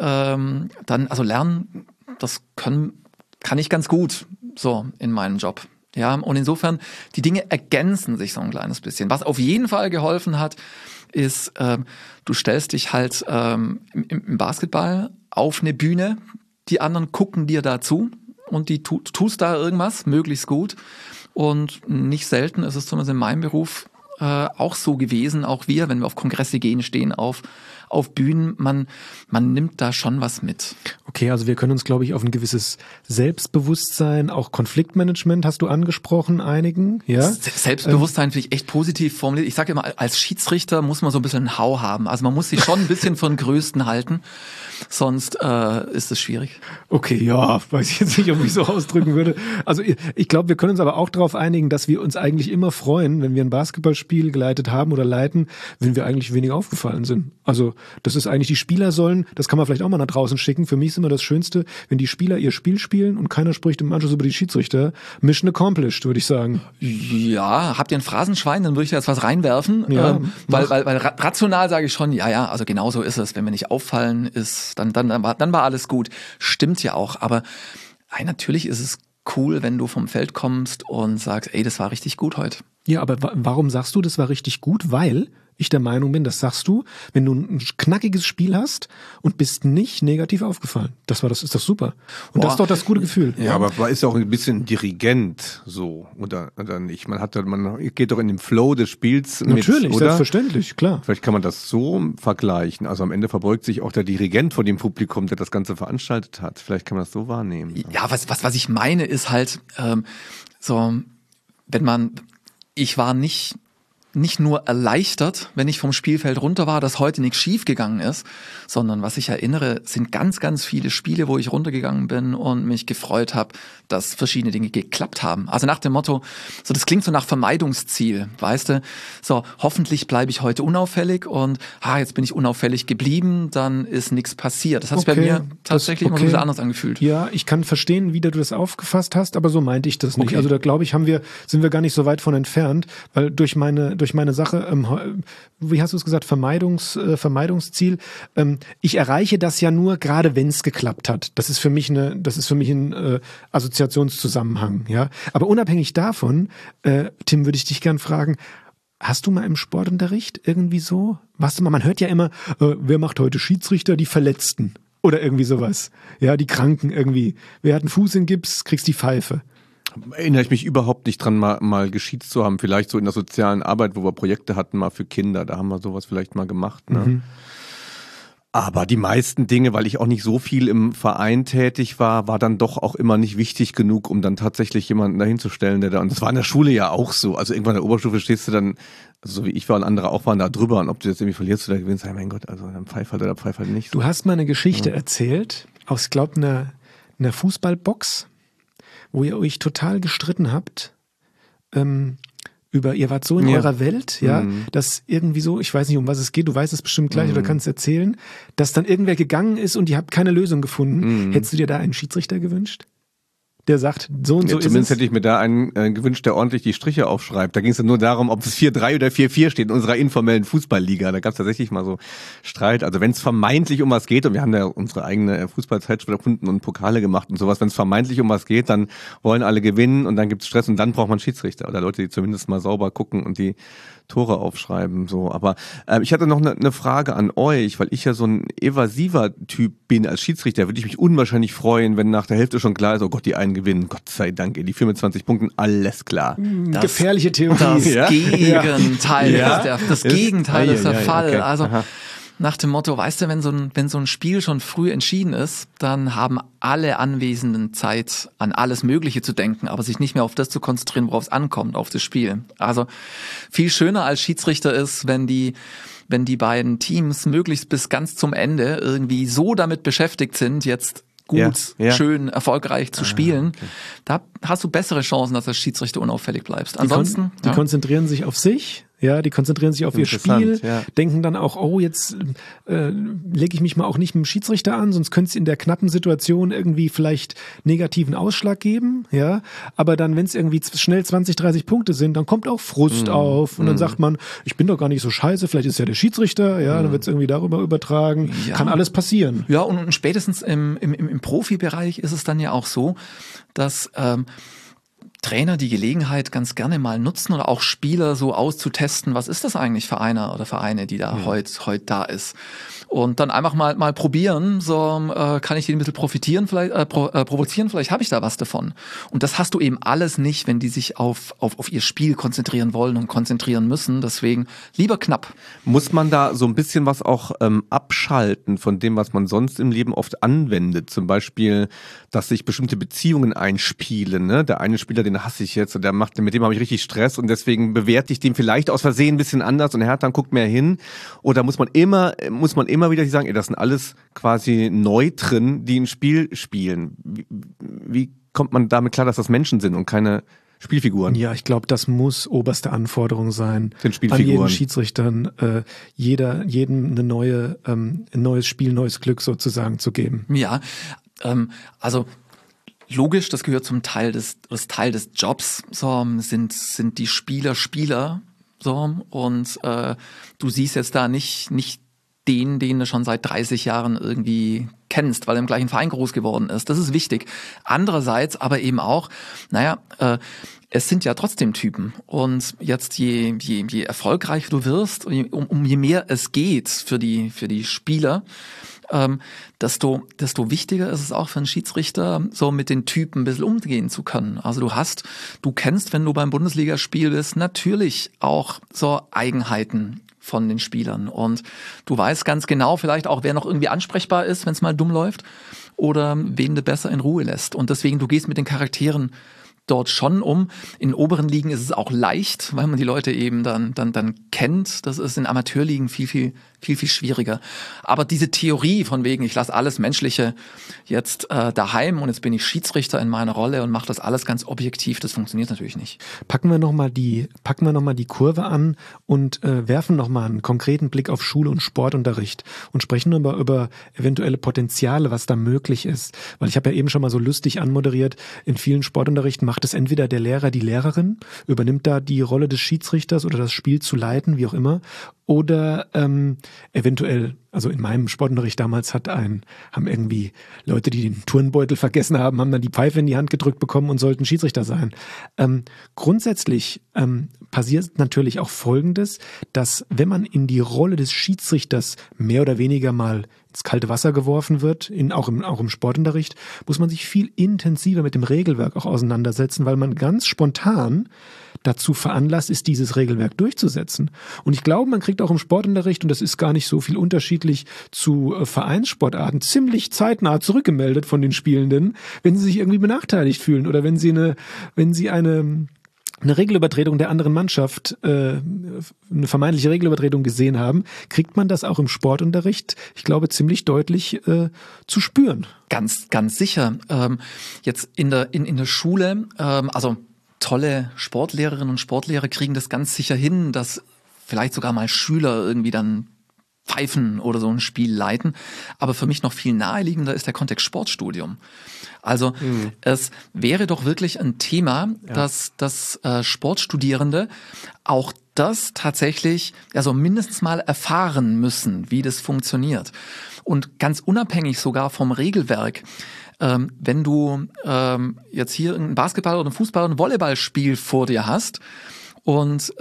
also lernen, das kann ich ganz gut so in meinem Job. Ja, und insofern, die Dinge ergänzen sich so ein kleines bisschen. Was auf jeden Fall geholfen hat, ist, du stellst dich halt im Basketball auf eine Bühne, die anderen gucken dir dazu und die tust da irgendwas, möglichst gut. Und nicht selten ist es zumindest in meinem Beruf auch so gewesen, auch wir, wenn wir auf Kongresse gehen, stehen auf Bühnen, man nimmt da schon was mit. Okay, also wir können uns, glaube ich, auf ein gewisses Selbstbewusstsein, auch Konfliktmanagement hast du angesprochen, einigen, ja? Selbstbewusstsein finde ich echt positiv formuliert. Ich sage immer, als Schiedsrichter muss man so ein bisschen einen Hau haben. Also man muss sich schon ein bisschen von Größten halten, sonst ist es schwierig. Okay, ja, weiß ich jetzt nicht, ob ich so ausdrücken würde. Also ich glaube, wir können uns aber auch darauf einigen, dass wir uns eigentlich immer freuen, wenn wir ein Basketballspiel geleitet haben oder leiten, wenn wir eigentlich weniger aufgefallen sind. Also das ist eigentlich, die Spieler sollen, das kann man vielleicht auch mal nach draußen schicken, für mich ist immer das Schönste, wenn die Spieler ihr Spiel spielen und keiner spricht im Anschluss über die Schiedsrichter. Mission accomplished, würde ich sagen. Ja, habt ihr ein Phrasenschwein, dann würde ich da jetzt was reinwerfen. Ja, weil rational sage ich schon, ja, also genau so ist es. Wenn wir nicht auffallen, dann war alles gut. Stimmt ja auch, aber natürlich ist es cool, wenn du vom Feld kommst und sagst, ey, das war richtig gut heute. Ja, aber warum sagst du, das war richtig gut? Weil ich der Meinung bin, das sagst du, wenn du ein knackiges Spiel hast und bist nicht negativ aufgefallen. Das ist doch super. Und das ist doch das gute Gefühl. Ja, aber man ist auch ein bisschen Dirigent so oder nicht. Man geht doch in den Flow des Spiels mit, natürlich, oder? Selbstverständlich, klar. Vielleicht kann man das so vergleichen. Also am Ende verbeugt sich auch der Dirigent vor dem Publikum, der das Ganze veranstaltet hat. Vielleicht kann man das so wahrnehmen. Ja, was ich meine ist halt ich war nicht nur erleichtert, wenn ich vom Spielfeld runter war, dass heute nichts schief gegangen ist, sondern was ich erinnere, sind ganz, ganz viele Spiele, wo ich runtergegangen bin und mich gefreut habe, dass verschiedene Dinge geklappt haben. Also nach dem Motto, so das klingt so nach Vermeidungsziel, weißt du, so hoffentlich bleibe ich heute unauffällig und jetzt bin ich unauffällig geblieben, dann ist nichts passiert. Das hat sich bei mir tatsächlich immer so ein bisschen anders angefühlt. Ja, ich kann verstehen, wie du das aufgefasst hast, aber so meinte ich das nicht. Okay. Also da glaube ich, sind wir gar nicht so weit von entfernt, weil durch meine Sache, wie hast du es gesagt, Vermeidungsziel, ich erreiche das ja nur gerade, wenn es geklappt hat. Das ist für mich ein Assoziationszusammenhang, ja. Aber unabhängig davon, Tim, würde ich dich gern fragen, hast du mal im Sportunterricht irgendwie so, man hört ja immer, wer macht heute Schiedsrichter? Die Verletzten. Oder irgendwie sowas. Ja, die Kranken irgendwie. Wer hat einen Fuß in Gips, kriegst die Pfeife. Erinnere ich mich überhaupt nicht dran, mal geschiezt zu haben. Vielleicht so in der sozialen Arbeit, wo wir Projekte hatten, mal für Kinder. Da haben wir sowas vielleicht mal gemacht. Ne? Aber die meisten Dinge, weil ich auch nicht so viel im Verein tätig war dann doch auch immer nicht wichtig genug, um dann tatsächlich jemanden dahinzustellen, der da, und das war in der Schule ja auch so, also irgendwann in der Oberstufe stehst du dann, also so wie ich war und andere auch waren da drüber, und ob du jetzt irgendwie verlierst oder gewinnst, mein Gott, also dann pfeif halt oder pfeif halt nicht. Du hast mal eine Geschichte erzählt aus, glaub, einer Fußballbox, wo ihr euch total gestritten habt, ihr wart so in eurer Welt, ja, dass irgendwie so, ich weiß nicht, um was es geht, du weißt es bestimmt gleich oder kannst erzählen, dass dann irgendwer gegangen ist und ihr habt keine Lösung gefunden. Hättest du dir da einen Schiedsrichter gewünscht? Der sagt, so und so ist es. Zumindest hätte ich mir da einen gewünscht, der ordentlich die Striche aufschreibt. Da ging es ja nur darum, ob es 4-3 oder 4-4 steht in unserer informellen Fußballliga. Da gab es tatsächlich mal so Streit. Also wenn es vermeintlich um was geht, und wir haben ja unsere eigene Fußballzeitschrift erfunden und Pokale gemacht und sowas, wenn es vermeintlich um was geht, dann wollen alle gewinnen und dann gibt es Stress und dann braucht man Schiedsrichter oder Leute, die zumindest mal sauber gucken und die Tore aufschreiben. So. Aber ich hatte noch eine Frage an euch, weil ich ja so ein evasiver Typ bin als Schiedsrichter, würde ich mich unwahrscheinlich freuen, wenn nach der Hälfte schon klar ist, oh Gott, die einen gewinnen, Gott sei Dank, die 24 Punkten, alles klar. Gefährliche Theorie. Das Ja? Gegenteil Ja? das Gegenteil ist der Fall. Okay. Also Aha. nach dem Motto, weißt du, wenn so ein Spiel schon früh entschieden ist, dann haben alle Anwesenden Zeit, an alles Mögliche zu denken, aber sich nicht mehr auf das zu konzentrieren, worauf es ankommt, auf das Spiel. Also viel schöner als Schiedsrichter ist, wenn die beiden Teams möglichst bis ganz zum Ende irgendwie so damit beschäftigt sind, jetzt gut, schön, erfolgreich zu spielen. Okay. Da hast du bessere Chancen, dass als Schiedsrichter unauffällig bleibst. Ansonsten, die konzentrieren sich auf sich. Ja, die konzentrieren sich auf ihr Spiel, denken dann auch, oh, jetzt lege ich mich mal auch nicht mit dem Schiedsrichter an, sonst könnte es in der knappen Situation irgendwie vielleicht negativen Ausschlag geben, ja. Aber dann, wenn es irgendwie schnell 20, 30 Punkte sind, dann kommt auch Frust auf und dann sagt man, ich bin doch gar nicht so scheiße, vielleicht ist ja der Schiedsrichter, ja, dann wird es irgendwie darüber übertragen, kann alles passieren. Ja, und spätestens im Profibereich ist es dann ja auch so, dass Trainer die Gelegenheit ganz gerne mal nutzen oder auch Spieler so auszutesten, was ist das eigentlich für einer oder Vereine, die da heute da ist. Und dann einfach mal probieren, so kann ich die ein bisschen provozieren, vielleicht habe ich da was davon. Und das hast du eben alles nicht, wenn die sich auf ihr Spiel konzentrieren wollen und konzentrieren müssen. Deswegen lieber knapp. Muss man da so ein bisschen was auch abschalten von dem, was man sonst im Leben oft anwendet? Zum Beispiel, dass sich bestimmte Beziehungen einspielen. Ne? Der eine Spieler, den hasse ich jetzt und mit dem habe ich richtig Stress und deswegen bewerte ich den vielleicht aus Versehen ein bisschen anders und Hertha guckt mehr hin. Oder muss man immer wieder sagen, das sind alles quasi Neutren, die ein Spiel spielen. Wie kommt man damit klar, dass das Menschen sind und keine Spielfiguren? Ja, ich glaube, das muss oberste Anforderung sein. Den Spielfiguren. An jeden Schiedsrichtern, jedem ein neues Spiel, neues Glück sozusagen zu geben. Ja, also logisch, das gehört zum Teil des Jobs, so sind die Spieler, so, und du siehst jetzt da nicht den du schon seit 30 Jahren irgendwie kennst, weil er im gleichen Verein groß geworden ist. Das ist wichtig. Andererseits aber eben auch, es sind ja trotzdem Typen. Und jetzt je erfolgreicher du wirst, um je mehr es geht für die Spieler, desto wichtiger ist es auch für einen Schiedsrichter, so mit den Typen ein bisschen umgehen zu können. Also du kennst, wenn du beim Bundesligaspiel bist, natürlich auch so Eigenheiten von den Spielern. Und du weißt ganz genau vielleicht auch, wer noch irgendwie ansprechbar ist, wenn es mal dumm läuft, oder wen du besser in Ruhe lässt. Und deswegen, du gehst mit den Charakteren dort schon um. In oberen Ligen ist es auch leicht, weil man die Leute eben dann kennt. Das ist in Amateurligen viel schwieriger. Aber diese Theorie von wegen, ich lasse alles Menschliche jetzt daheim und jetzt bin ich Schiedsrichter in meiner Rolle und mache das alles ganz objektiv, das funktioniert natürlich nicht. Packen wir noch mal die Kurve an und werfen noch mal einen konkreten Blick auf Schule und Sportunterricht und sprechen über eventuelle Potenziale, was da möglich ist. Weil ich habe ja eben schon mal so lustig anmoderiert, in vielen Sportunterrichten macht es entweder der Lehrer, die Lehrerin, übernimmt da die Rolle des Schiedsrichters oder das Spiel zu leiten, wie auch immer. Oder eventuell, also in meinem Sportunterricht damals haben irgendwie Leute, die den Turnbeutel vergessen haben dann die Pfeife in die Hand gedrückt bekommen und sollten Schiedsrichter sein. Grundsätzlich passiert natürlich auch Folgendes, dass wenn man in die Rolle des Schiedsrichters mehr oder weniger mal ins kalte Wasser geworfen wird, auch im Sportunterricht, muss man sich viel intensiver mit dem Regelwerk auch auseinandersetzen, weil man ganz spontan dazu veranlasst ist, dieses Regelwerk durchzusetzen. Und ich glaube, man kriegt auch im Sportunterricht, und das ist gar nicht so viel unterschiedlich zu Vereinssportarten, ziemlich zeitnah zurückgemeldet von den Spielenden, wenn sie sich irgendwie benachteiligt fühlen oder wenn sie eine Regelübertretung der anderen Mannschaft, eine vermeintliche Regelübertretung gesehen haben, kriegt man das auch im Sportunterricht, ich glaube, ziemlich deutlich zu spüren. Ganz sicher. Jetzt in der Schule, also tolle Sportlehrerinnen und Sportlehrer kriegen das ganz sicher hin, dass vielleicht sogar mal Schüler irgendwie dann pfeifen oder so ein Spiel leiten. Aber für mich noch viel naheliegender ist der Kontext Sportstudium. Also es wäre doch wirklich ein Thema, dass Sportstudierende auch das tatsächlich also mindestens mal erfahren müssen, wie das funktioniert. Und ganz unabhängig sogar vom Regelwerk. Wenn du jetzt hier ein Basketball- oder ein Fußball- oder ein Volleyballspiel vor dir hast und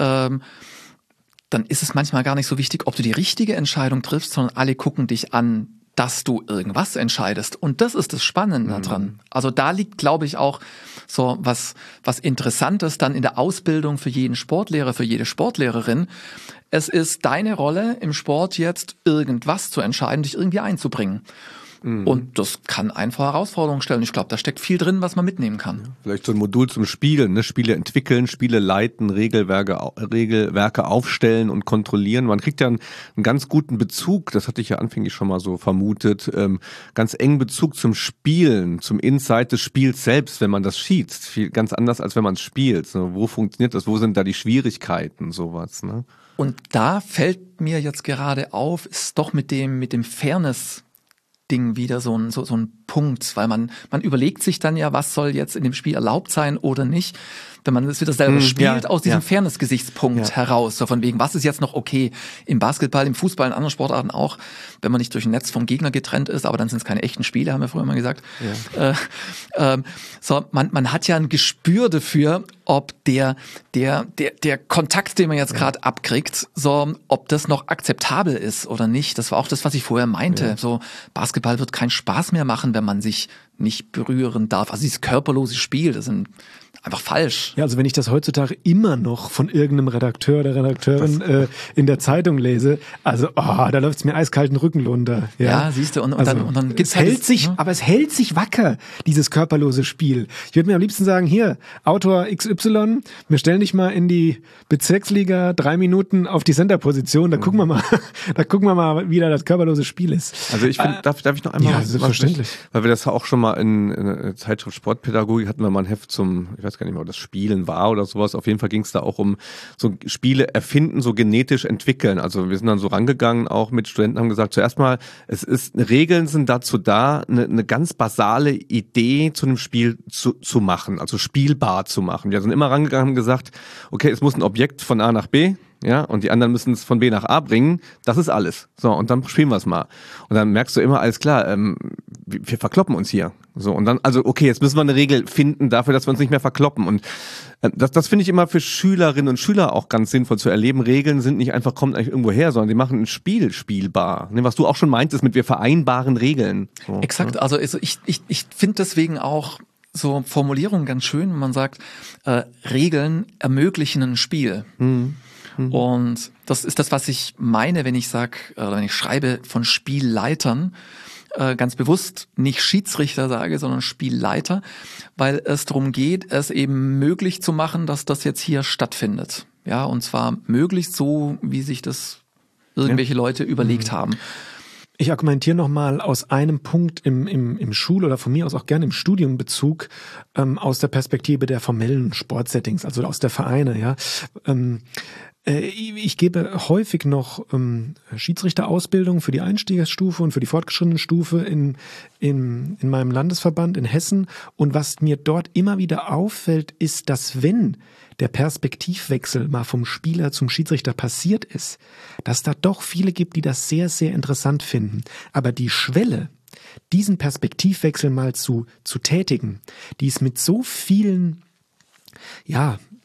dann ist es manchmal gar nicht so wichtig, ob du die richtige Entscheidung triffst, sondern alle gucken dich an, dass du irgendwas entscheidest. Und das ist das Spannende daran. Also da liegt, glaube ich, auch so was Interessantes dann in der Ausbildung für jeden Sportlehrer, für jede Sportlehrerin. Es ist deine Rolle im Sport jetzt irgendwas zu entscheiden, dich irgendwie einzubringen. Und das kann einfach Herausforderungen stellen. Ich glaube, da steckt viel drin, was man mitnehmen kann. Vielleicht so ein Modul zum Spielen, ne? Spiele entwickeln, Spiele leiten, Regelwerke aufstellen und kontrollieren. Man kriegt ja einen ganz guten Bezug, das hatte ich ja anfänglich schon mal so vermutet, ganz engen Bezug zum Spielen, zum Insight des Spiels selbst, wenn man das schießt. Viel, ganz anders, als wenn man es spielt. So, wo funktioniert das? Wo sind da die Schwierigkeiten? Sowas, ne? Und da fällt mir jetzt gerade auf, ist doch mit dem Fairness Ding wieder so ein Punkt, weil man überlegt sich dann ja, was soll jetzt in dem Spiel erlaubt sein oder nicht, wenn man es wieder selber spielt, aus diesem Fairness-Gesichtspunkt heraus, so von wegen, was ist jetzt noch okay im Basketball, im Fußball, in anderen Sportarten auch, wenn man nicht durch ein Netz vom Gegner getrennt ist, aber dann sind es keine echten Spiele, haben wir früher mal gesagt. So, man hat ja ein Gespür dafür, ob der Kontakt, den man jetzt gerade abkriegt, so, ob das noch akzeptabel ist oder nicht. Das war auch das, was ich vorher meinte. Ja. So, Basketball wird keinen Spaß mehr machen, wenn man sich nicht berühren darf. Also dieses körperlose Spiel, das sind einfach falsch. Ja, also wenn ich das heutzutage immer noch von irgendeinem Redakteur oder Redakteurin in der Zeitung lese, also da läuft's mir eiskalten Rücken runter. Ja, siehst du, und dann gibt's aber es hält sich wacker, dieses körperlose Spiel. Ich würde mir am liebsten sagen, hier, Autor XY, wir stellen dich mal in die Bezirksliga 3 Minuten auf die Centerposition, da gucken wir mal, wie da das körperlose Spiel ist. Also ich finde, darf ich noch einmal selbstverständlich. Weil wir das auch schon mal in der Zeitschrift Sportpädagogik hatten wir mal ein Heft zum, ich weiß gar nicht mehr, ob das Spielen war oder sowas. Auf jeden Fall ging es da auch um so Spiele erfinden, so genetisch entwickeln. Also wir sind dann so rangegangen, auch mit Studenten, haben gesagt, zuerst mal, Regeln sind dazu da, eine ganz basale Idee zu einem Spiel zu machen, also spielbar zu machen. Wir sind immer rangegangen und haben gesagt, okay, es muss ein Objekt von A nach B, ja, und die anderen müssen es von B nach A bringen. Das ist alles. So, und dann spielen wir es mal. Und dann merkst du immer, alles klar, wir verkloppen uns hier. So, und dann, also okay, jetzt müssen wir eine Regel finden dafür, dass wir uns nicht mehr verkloppen. Und das finde ich immer für Schülerinnen und Schüler auch ganz sinnvoll zu erleben. Regeln sind nicht einfach, kommen eigentlich irgendwo her, sondern die machen ein Spiel spielbar. Was du auch schon meintest mit wir vereinbaren Regeln. So, exakt, also ich finde deswegen auch so Formulierungen ganz schön, wenn man sagt, Regeln ermöglichen ein Spiel. Und das ist das, was ich meine, wenn ich wenn ich schreibe von Spielleitern, ganz bewusst nicht Schiedsrichter sage, sondern Spielleiter, weil es darum geht, es eben möglich zu machen, dass das jetzt hier stattfindet. Ja, und zwar möglichst so, wie sich das irgendwelche Leute überlegt haben. Ich argumentiere nochmal aus einem Punkt im Schul- oder von mir aus auch gerne im Studiumbezug aus der Perspektive der formellen Sportsettings, also aus der Vereine, ja. Ich gebe häufig noch Schiedsrichterausbildung für die Einstiegsstufe und für die fortgeschrittene Stufe in meinem Landesverband in Hessen. Und was mir dort immer wieder auffällt, ist, dass wenn der Perspektivwechsel mal vom Spieler zum Schiedsrichter passiert ist, dass da doch viele gibt, die das sehr, sehr interessant finden. Aber die Schwelle, diesen Perspektivwechsel mal zu tätigen, die ist mit so vielen,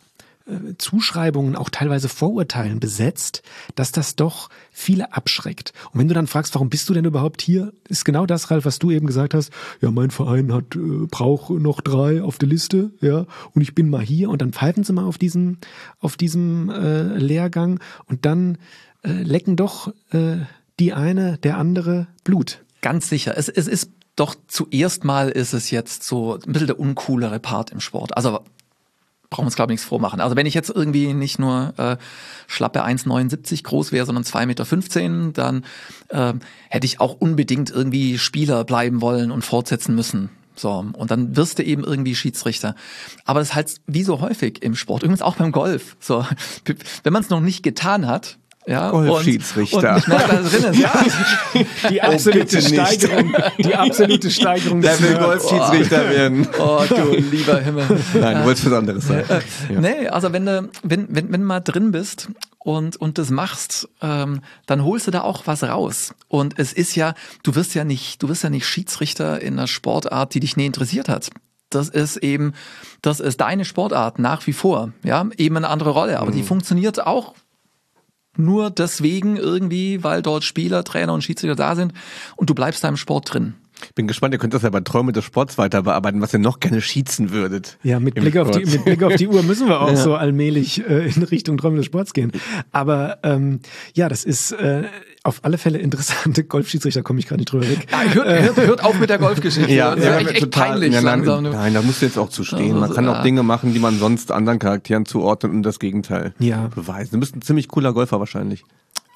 Zuschreibungen, auch teilweise Vorurteilen besetzt, dass das doch viele abschreckt. Und wenn du dann fragst, warum bist du denn überhaupt hier, ist genau das, Ralf, was du eben gesagt hast. Ja, mein Verein braucht noch 3 auf der Liste, ja, und ich bin mal hier. Und dann pfeifen sie mal auf diesem Lehrgang und dann lecken doch der andere Blut. Ganz sicher. Es ist doch zuerst mal ist es jetzt so ein bisschen der uncoolere Part im Sport. Also brauchen wir uns, glaube ich, nichts vormachen. Also wenn ich jetzt irgendwie nicht nur schlappe 1,79 groß wäre, sondern 2,15 Meter, dann hätte ich auch unbedingt irgendwie Spieler bleiben wollen und fortsetzen müssen. So, und dann wirst du eben irgendwie Schiedsrichter. Aber das ist halt wie so häufig im Sport, übrigens auch beim Golf. So, wenn man es noch nicht getan hat, ja, Golfschiedsrichter. und nicht mehr da drin ist. Ja. Die absolute Steigerung Der des will Nerds. Golfschiedsrichter werden. Oh, du lieber Himmel. Nein, du wolltest was anderes sagen. Ja. Nee, also wenn du mal drin bist und das machst, dann holst du da auch was raus. Und es ist ja, du wirst ja nicht Schiedsrichter in einer Sportart, die dich nie interessiert hat. Das ist deine Sportart nach wie vor, ja, eben eine andere Rolle, aber die funktioniert auch nur deswegen irgendwie, weil dort Spieler, Trainer und Schiedsrichter da sind und du bleibst da im Sport drin. Ich bin gespannt, ihr könnt das ja bei Träume des Sports weiter bearbeiten, was ihr noch gerne schießen würdet. Ja, mit Blick auf die Uhr müssen wir auch so allmählich in Richtung Träume des Sports gehen. Aber ja, das ist auf alle Fälle interessante Golfschiedsrichter, komme ich gerade nicht drüber weg. Ja, hört auf mit der Golfgeschichte. Ja, das ist echt peinlich langsam. Nein, da musst du jetzt auch zu stehen. Man kann auch Dinge machen, die man sonst anderen Charakteren zuordnet und das Gegenteil beweisen. Du bist ein ziemlich cooler Golfer wahrscheinlich.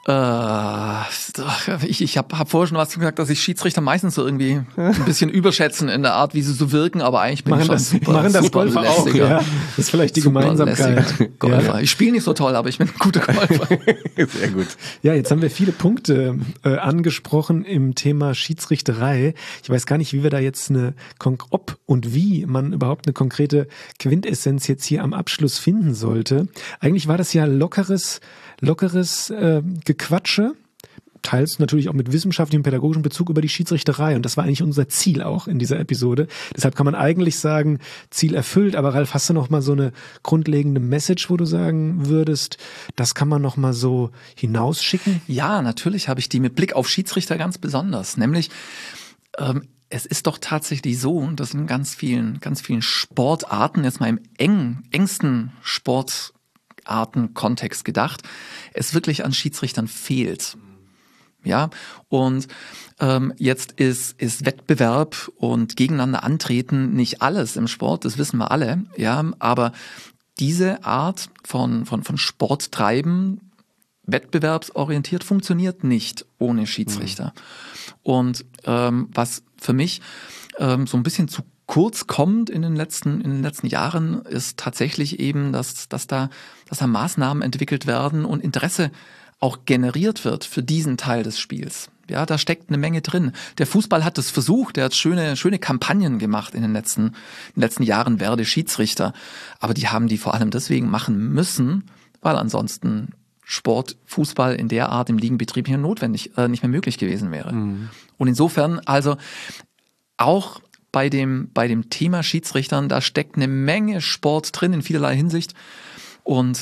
Ich hab vorher schon was gesagt, dass ich Schiedsrichter meistens so irgendwie ein bisschen überschätzen in der Art, wie sie so wirken, aber eigentlich bin ich schon machen das Golfer auch, ja. Das ist vielleicht die Gemeinsamkeit. Golfer. Ja. Ich spiele nicht so toll, aber ich bin ein guter Golfer. Sehr gut. Ja, jetzt haben wir viele Punkte angesprochen im Thema Schiedsrichterei. Ich weiß gar nicht, wie wir da jetzt ob und wie man überhaupt eine konkrete Quintessenz jetzt hier am Abschluss finden sollte. Eigentlich war das ja lockeres Gequatsche, teils natürlich auch mit wissenschaftlichem, pädagogischen Bezug über die Schiedsrichterei. Und das war eigentlich unser Ziel auch in dieser Episode. Deshalb kann man eigentlich sagen, Ziel erfüllt. Aber Ralf, hast du noch mal so eine grundlegende Message, wo du sagen würdest, das kann man noch mal so hinausschicken? Ja, natürlich habe ich die mit Blick auf Schiedsrichter ganz besonders. Nämlich, es ist doch tatsächlich so, dass in ganz vielen Sportarten, jetzt mal im engsten Sportartenkontext gedacht, es wirklich an Schiedsrichtern fehlt. Ja, und jetzt ist Wettbewerb und gegeneinander antreten nicht alles im Sport, das wissen wir alle, ja, aber diese Art von Sporttreiben, wettbewerbsorientiert, funktioniert nicht ohne Schiedsrichter. Und was für mich so ein bisschen zu kurz kommt in den letzten Jahren, ist tatsächlich eben, dass da Maßnahmen entwickelt werden und Interesse auch generiert wird für diesen Teil des Spiels. Ja, da steckt eine Menge drin. Der Fußball hat es versucht, der hat schöne Kampagnen gemacht in den letzten Jahren, werde Schiedsrichter. Aber die haben die vor allem deswegen machen müssen, weil ansonsten Fußball in der Art im Ligenbetrieb hier nicht mehr möglich gewesen wäre. Mhm. Und insofern also auch bei dem Thema Schiedsrichtern, da steckt eine Menge Sport drin in vielerlei Hinsicht. Und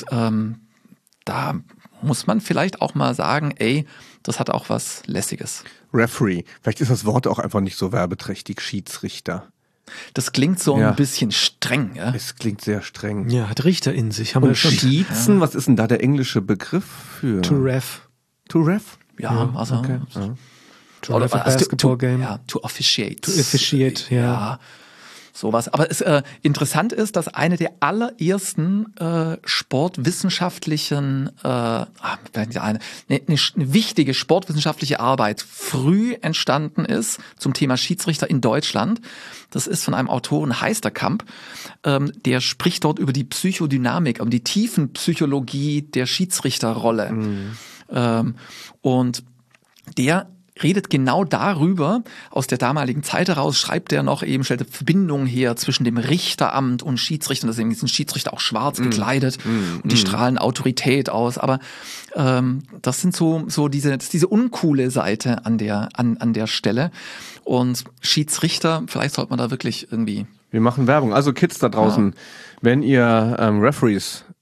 da muss man vielleicht auch mal sagen, das hat auch was Lässiges. Referee. Vielleicht ist das Wort auch einfach nicht so werbeträchtig, Schiedsrichter. Das klingt so ein bisschen streng, ja? Es klingt sehr streng. Ja, hat Richter in sich. Haben und wir schon. Schießen, was ist denn da der englische Begriff für? To ref. To ref? Ja, also. Okay. Ja. To ref a basketball game. Ja, to officiate. To officiate, ja. Sowas. Aber interessant ist, dass eine der allerersten sportwissenschaftlichen, eine wichtige sportwissenschaftliche Arbeit früh entstanden ist zum Thema Schiedsrichter in Deutschland. Das ist von einem Autoren Heisterkamp. Der spricht dort über die Psychodynamik, um die Tiefenpsychologie der Schiedsrichterrolle. Mhm. Und der redet genau darüber, aus der damaligen Zeit heraus, schreibt er noch eben, stellt Verbindungen her zwischen dem Richteramt und Schiedsrichtern, deswegen sind Schiedsrichter auch schwarz gekleidet und die strahlen Autorität aus, aber das sind so diese uncoole Seite an der Stelle und Schiedsrichter, vielleicht sollte man da wirklich irgendwie... Wir machen Werbung, also Kids da draußen, wenn ihr Referees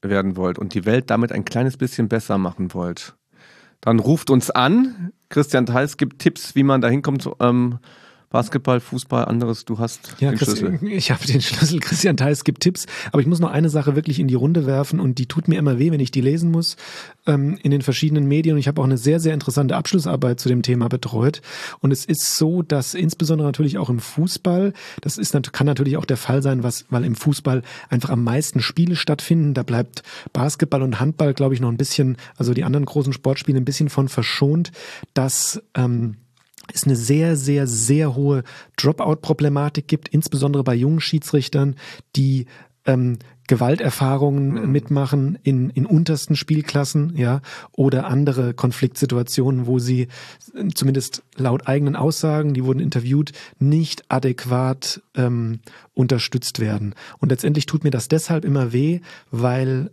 werden wollt und die Welt damit ein kleines bisschen besser machen wollt, dann ruft uns an. Christian Theis gibt Tipps, wie man da hinkommt. Basketball, Fußball, anderes, du hast den Schlüssel. Ich habe den Schlüssel, Christian Theis gibt Tipps, aber ich muss noch eine Sache wirklich in die Runde werfen und die tut mir immer weh, wenn ich die lesen muss in den verschiedenen Medien und ich habe auch eine sehr, sehr interessante Abschlussarbeit zu dem Thema betreut und es ist so, dass insbesondere natürlich auch im Fußball, kann natürlich auch der Fall sein, weil im Fußball einfach am meisten Spiele stattfinden, da bleibt Basketball und Handball, glaube ich, noch ein bisschen, also die anderen großen Sportspiele ein bisschen von verschont, dass es eine sehr, sehr, sehr hohe Dropout-Problematik gibt, insbesondere bei jungen Schiedsrichtern, die Gewalterfahrungen mitmachen in untersten Spielklassen, ja, oder andere Konfliktsituationen, wo sie zumindest laut eigenen Aussagen, die wurden interviewt, nicht adäquat unterstützt werden. Und letztendlich tut mir das deshalb immer weh, weil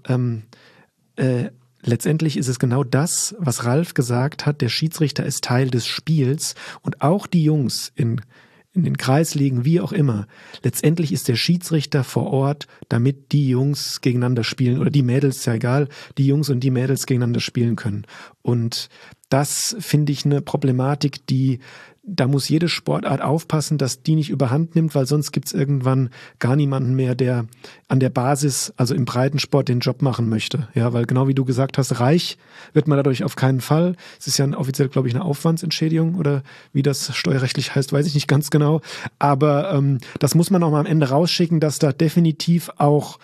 letztendlich ist es genau das, was Ralf gesagt hat, der Schiedsrichter ist Teil des Spiels und auch die Jungs in den Kreisligen, wie auch immer. Letztendlich ist der Schiedsrichter vor Ort, damit die Jungs gegeneinander spielen oder die Mädels, ist ja egal, die Jungs und die Mädels gegeneinander spielen können. Und das finde ich eine Problematik, da muss jede Sportart aufpassen, dass die nicht überhand nimmt, weil sonst gibt's irgendwann gar niemanden mehr, der an der Basis, also im Breitensport, den Job machen möchte. Ja, weil genau wie du gesagt hast, reich wird man dadurch auf keinen Fall. Es ist ja offiziell, glaube ich, eine Aufwandsentschädigung oder wie das steuerrechtlich heißt, weiß ich nicht ganz genau. Aber das muss man auch mal am Ende rausschicken, dass da definitiv auch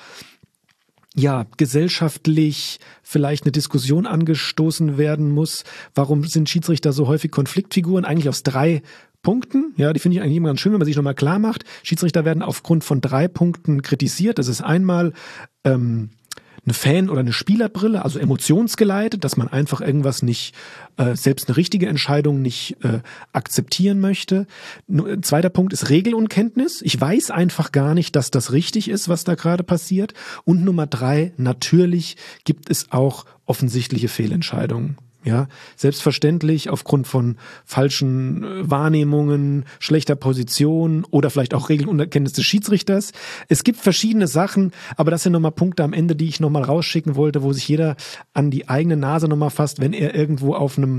gesellschaftlich vielleicht eine Diskussion angestoßen werden muss. Warum sind Schiedsrichter so häufig Konfliktfiguren? Eigentlich aus 3 Punkten. Ja, die finde ich eigentlich immer ganz schön, wenn man sich nochmal klar macht. Schiedsrichter werden aufgrund von 3 Punkten kritisiert. Das ist einmal eine Fan- oder eine Spielerbrille, also emotionsgeleitet, dass man einfach irgendwas nicht, selbst eine richtige Entscheidung nicht akzeptieren möchte. Zweiter Punkt ist Regelunkenntnis. Ich weiß einfach gar nicht, dass das richtig ist, was da gerade passiert. Und Nummer 3, natürlich gibt es auch offensichtliche Fehlentscheidungen. Ja, selbstverständlich aufgrund von falschen Wahrnehmungen, schlechter Position oder vielleicht auch Regelunkenntnis des Schiedsrichters. Es gibt verschiedene Sachen, aber das sind nochmal Punkte am Ende, die ich nochmal rausschicken wollte, wo sich jeder an die eigene Nase nochmal fasst, wenn er irgendwo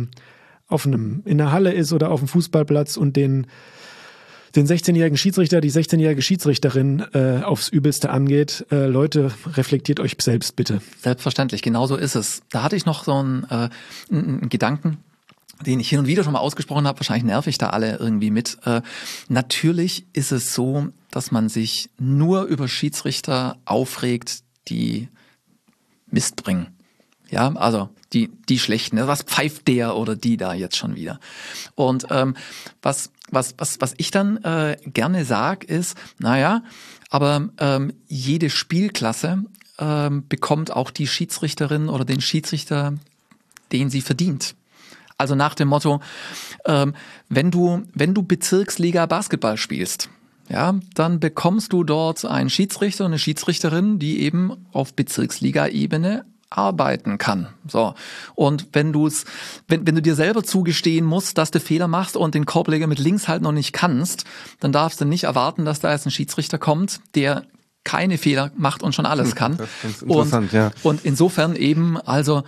in der Halle ist oder auf dem Fußballplatz und den 16-jährigen Schiedsrichter, die 16-jährige Schiedsrichterin aufs Übelste angeht. Leute, reflektiert euch selbst bitte. Selbstverständlich, genau so ist es. Da hatte ich noch so einen Gedanken, den ich hin und wieder schon mal ausgesprochen habe. Wahrscheinlich nerv ich da alle irgendwie mit. Natürlich ist es so, dass man sich nur über Schiedsrichter aufregt, die Mist bringen. Ja, also die Schlechten. Was pfeift der oder die da jetzt schon wieder? Und was ich dann gerne sage, ist, aber jede Spielklasse bekommt auch die Schiedsrichterin oder den Schiedsrichter, den sie verdient. Also nach dem Motto, wenn du Bezirksliga Basketball spielst, ja, dann bekommst du dort einen Schiedsrichter und eine Schiedsrichterin, die eben auf Bezirksliga-Ebene arbeiten kann. So. Und wenn du dir selber zugestehen musst, dass du Fehler machst und den Korbleger mit links halt noch nicht kannst, dann darfst du nicht erwarten, dass da jetzt ein Schiedsrichter kommt, der keine Fehler macht und schon alles kann. Das ist ganz interessant, ja. Und insofern eben, also,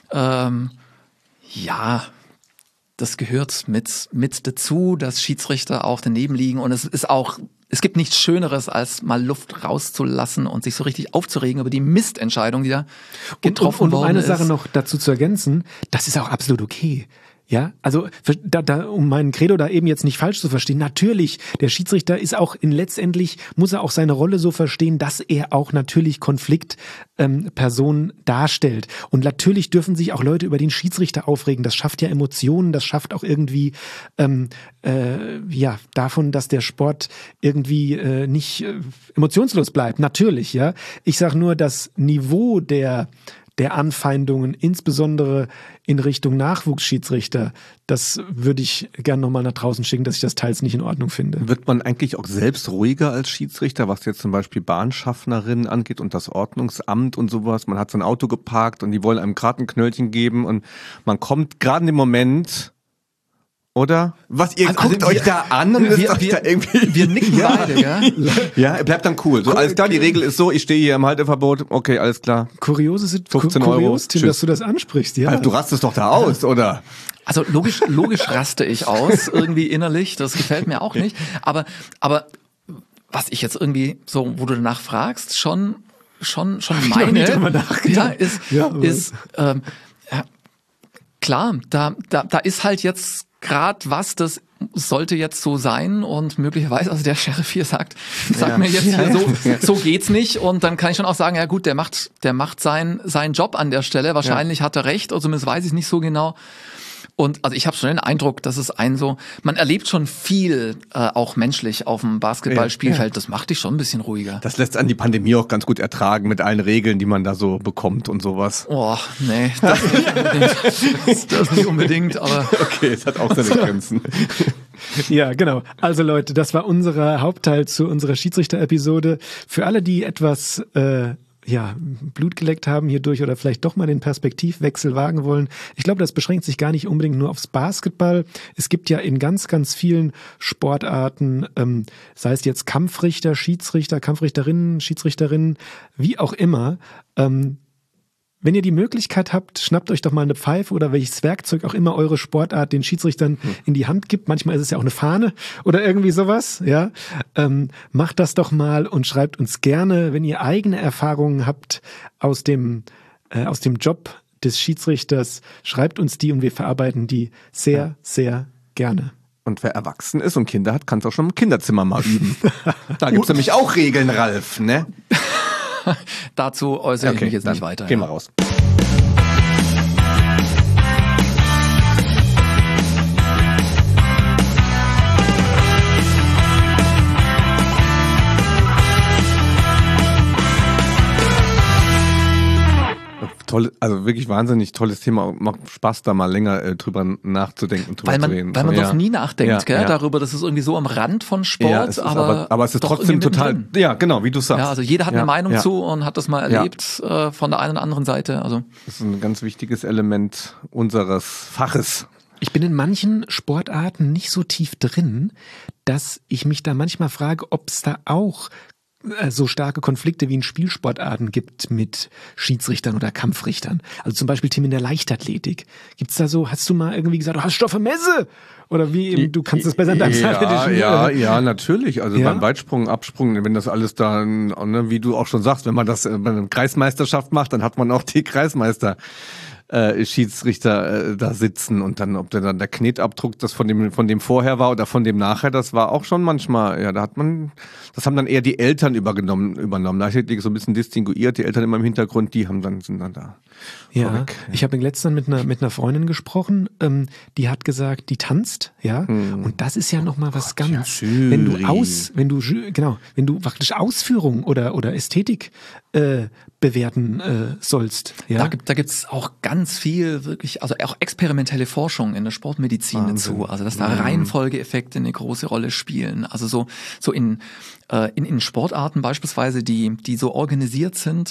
das gehört mit dazu, dass Schiedsrichter auch daneben liegen und es gibt nichts Schöneres, als mal Luft rauszulassen und sich so richtig aufzuregen über die Mistentscheidung, die da getroffen worden ist. Und um eine Sache noch dazu zu ergänzen, das ist auch absolut okay. Ja, also um meinen Credo da eben jetzt nicht falsch zu verstehen, natürlich, der Schiedsrichter ist auch letztendlich, muss er auch seine Rolle so verstehen, dass er auch natürlich Konfliktpersonen darstellt. Und natürlich dürfen sich auch Leute über den Schiedsrichter aufregen. Das schafft ja Emotionen, das schafft auch irgendwie davon, dass der Sport irgendwie nicht emotionslos bleibt. Natürlich, ja. Ich sag nur, das Niveau der Anfeindungen, insbesondere in Richtung Nachwuchsschiedsrichter, das würde ich gerne nochmal nach draußen schicken, dass ich das teils nicht in Ordnung finde. Wird man eigentlich auch selbst ruhiger als Schiedsrichter, was jetzt zum Beispiel Bahnschaffnerinnen angeht und das Ordnungsamt und sowas? Man hat sein Auto geparkt und die wollen einem gerade ein Knöllchen geben und man kommt gerade in dem Moment Oder? Was, ihr Also guckt wir- euch da an und müsst euch da irgendwie... Wir nicken beide, ja? Ja, bleibt dann cool. So, alles klar, die Regel ist so, ich stehe hier im Halteverbot. Okay, alles klar. 15 €. kurios, Tim, Tschüss. dass du das ansprichst. Ja. Also, du rastest doch da aus, oder? Also logisch raste ich aus, irgendwie innerlich, das gefällt mir auch nicht. Aber was ich jetzt irgendwie so, wo du danach fragst, schon noch nie drüber meine, nachgedacht. ist klar, da ist halt jetzt gerade was, das sollte jetzt so sein und möglicherweise, also der Sheriff hier sagt mir jetzt hier so geht's nicht, und dann kann ich schon auch sagen, ja gut, der macht seinen Job an der Stelle, wahrscheinlich hat er recht, oder zumindest weiß ich es nicht so genau. Und also ich habe schon den Eindruck, dass es man erlebt schon viel, auch menschlich auf dem Basketballspielfeld. Das macht dich schon ein bisschen ruhiger. Das lässt an die Pandemie auch ganz gut ertragen mit allen Regeln, die man da so bekommt und sowas. Oh, nee, das nicht unbedingt. Das nicht unbedingt, aber Okay, es hat auch seine Grenzen. Ja, genau. Also Leute, das war unser Hauptteil zu unserer Schiedsrichter-Episode. Für alle, die etwas Blut geleckt haben hierdurch oder vielleicht doch mal den Perspektivwechsel wagen wollen. Ich glaube, das beschränkt sich gar nicht unbedingt nur aufs Basketball. Es gibt ja in ganz, ganz vielen Sportarten, sei es jetzt Kampfrichter, Schiedsrichter, Kampfrichterinnen, Schiedsrichterinnen, wie auch immer, wenn ihr die Möglichkeit habt, schnappt euch doch mal eine Pfeife oder welches Werkzeug auch immer eure Sportart den Schiedsrichtern in die Hand gibt. Manchmal ist es ja auch eine Fahne oder irgendwie sowas. Ja, macht das doch mal und schreibt uns gerne, wenn ihr eigene Erfahrungen habt aus dem Job des Schiedsrichters. Schreibt uns die und wir verarbeiten die sehr, sehr gerne. Und wer erwachsen ist und Kinder hat, kann es auch schon im Kinderzimmer mal üben. Da gibt's nämlich auch Regeln, Ralf, ne? dazu äußere ich mich jetzt nicht weiter. Gehen wir raus. Also wirklich wahnsinnig tolles Thema. Macht Spaß, da mal länger drüber nachzudenken, drüber zu reden. Weil man sonst nie nachdenkt, Ja. darüber. Das ist irgendwie so am Rand von Sport, Ja, es ist aber es ist doch trotzdem irgendwie total, mittendrin. ja genau, wie du sagst. Ja, also jeder hat eine Meinung zu und hat das mal Ja. erlebt von der einen oder anderen Seite. Also Das ist ein ganz wichtiges Element unseres Faches. Ich bin in manchen Sportarten nicht so tief drin, dass ich mich da manchmal frage, ob es da auch so starke Konflikte wie in Spielsportarten gibt mit Schiedsrichtern oder Kampfrichtern. Also zum Beispiel Tim in der Leichtathletik. Gibt's da so, hast du mal irgendwie gesagt, du hast Stoffe Messe? Oder wie eben, du kannst es besser in deinem Saarländischen. Ja, natürlich. Also Ja? beim Weitsprung, Absprung, wenn das alles dann, ne, wie du auch schon sagst, wenn man das bei einer Kreismeisterschaft macht, dann hat man auch die Kreismeister. Schiedsrichter da sitzen und dann, ob dann der Knetabdruck das von dem vorher war oder von dem nachher, das war auch schon manchmal, ja, das haben dann eher die Eltern übernommen. Leichtathletik so ein bisschen distinguiert, die Eltern immer im Hintergrund, sind dann da. Ja, vorweg. ich habe letztens mit einer Freundin gesprochen, die hat gesagt, die tanzt, ja, und das ist ja nochmal was ganz, Jury. wenn du praktisch Ausführung oder Ästhetik bewerten sollst, ja. da gibt's auch ganz viel wirklich, also auch experimentelle Forschung in der Sportmedizin dazu, also dass da Reihenfolgeeffekte eine große Rolle spielen. Also so in Sportarten beispielsweise, die so organisiert sind,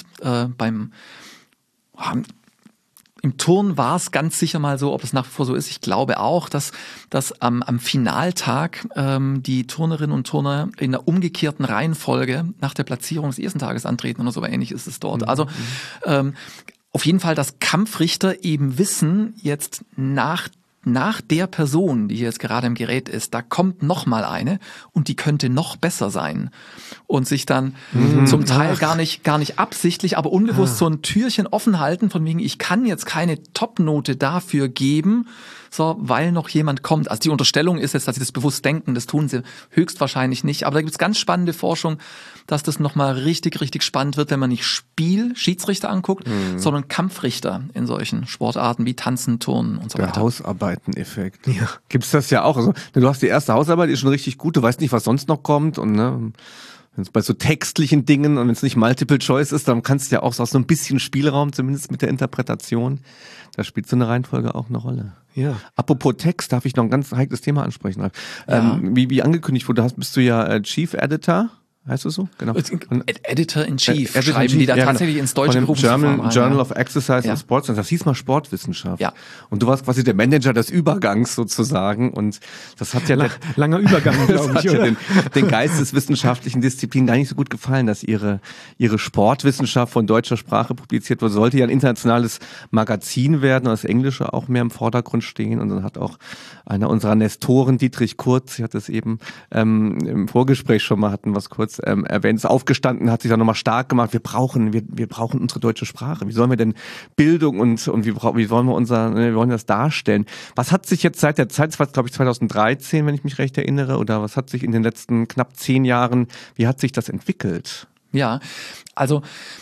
im Turn war es ganz sicher mal so, ob es nach wie vor so ist. Ich glaube auch, dass am Finaltag die Turnerinnen und Turner in der umgekehrten Reihenfolge nach der Platzierung des ersten Tages antreten oder so ähnlich ist es dort. Also auf jeden Fall, dass Kampfrichter eben wissen, jetzt nach der Person, die jetzt gerade im Gerät ist, da kommt noch mal eine und die könnte noch besser sein und sich dann zum Teil gar nicht absichtlich, aber unbewusst so ein Türchen offen halten von wegen, ich kann jetzt keine Topnote dafür geben, so, weil noch jemand kommt. Also die Unterstellung ist jetzt, dass sie das bewusst denken, das tun sie höchstwahrscheinlich nicht, aber da gibt es ganz spannende Forschung, dass das nochmal richtig, richtig spannend wird, wenn man nicht Schiedsrichter anguckt, sondern Kampfrichter in solchen Sportarten wie Tanzen, Turnen und so Der weiter. Hausarbeiten-Effekt. Ja. Gibt's das ja auch. Also, du hast die erste Hausarbeit, die ist schon richtig gut, du weißt nicht, was sonst noch kommt und ne, wenn es bei so textlichen Dingen und wenn es nicht Multiple Choice ist, dann kannst du ja auch so ein bisschen Spielraum, zumindest mit der Interpretation. Da spielt so eine Reihenfolge auch eine Rolle. Ja. Apropos Text, darf ich noch ein ganz heikles Thema ansprechen. Ja. Wie angekündigt wurde, bist du ja Chief Editor heißt es so? Genau. Editor-in-Chief Editor-in-Chief, schreiben die da ja, tatsächlich ins Deutsche von dem Berufsverfahren rein, Journal ja. of Exercise and Sports, das hieß mal Sportwissenschaft. Ja. Und du warst quasi der Manager des Übergangs sozusagen und das hat ja Langer Übergang, das glaube hat ich, ja oder? den geisteswissenschaftlichen Disziplinen gar nicht so gut gefallen, dass ihre Sportwissenschaft von deutscher Sprache publiziert wurde. Sollte ja ein internationales Magazin werden und das Englische auch mehr im Vordergrund stehen. Und dann hat auch einer unserer Nestoren, Dietrich Kurz, sie hat es eben im Vorgespräch schon mal, hatten wir es kurz erwähnt, ist aufgestanden, hat sich dann nochmal stark gemacht. Wir brauchen unsere deutsche Sprache. Wie sollen wir denn Bildung und wie wollen wir wollen das darstellen? Was hat sich jetzt seit der Zeit, das war glaube ich 2013, wenn ich mich recht erinnere, oder was hat sich in den letzten knapp 10 Jahren, wie hat sich das entwickelt? Ja, also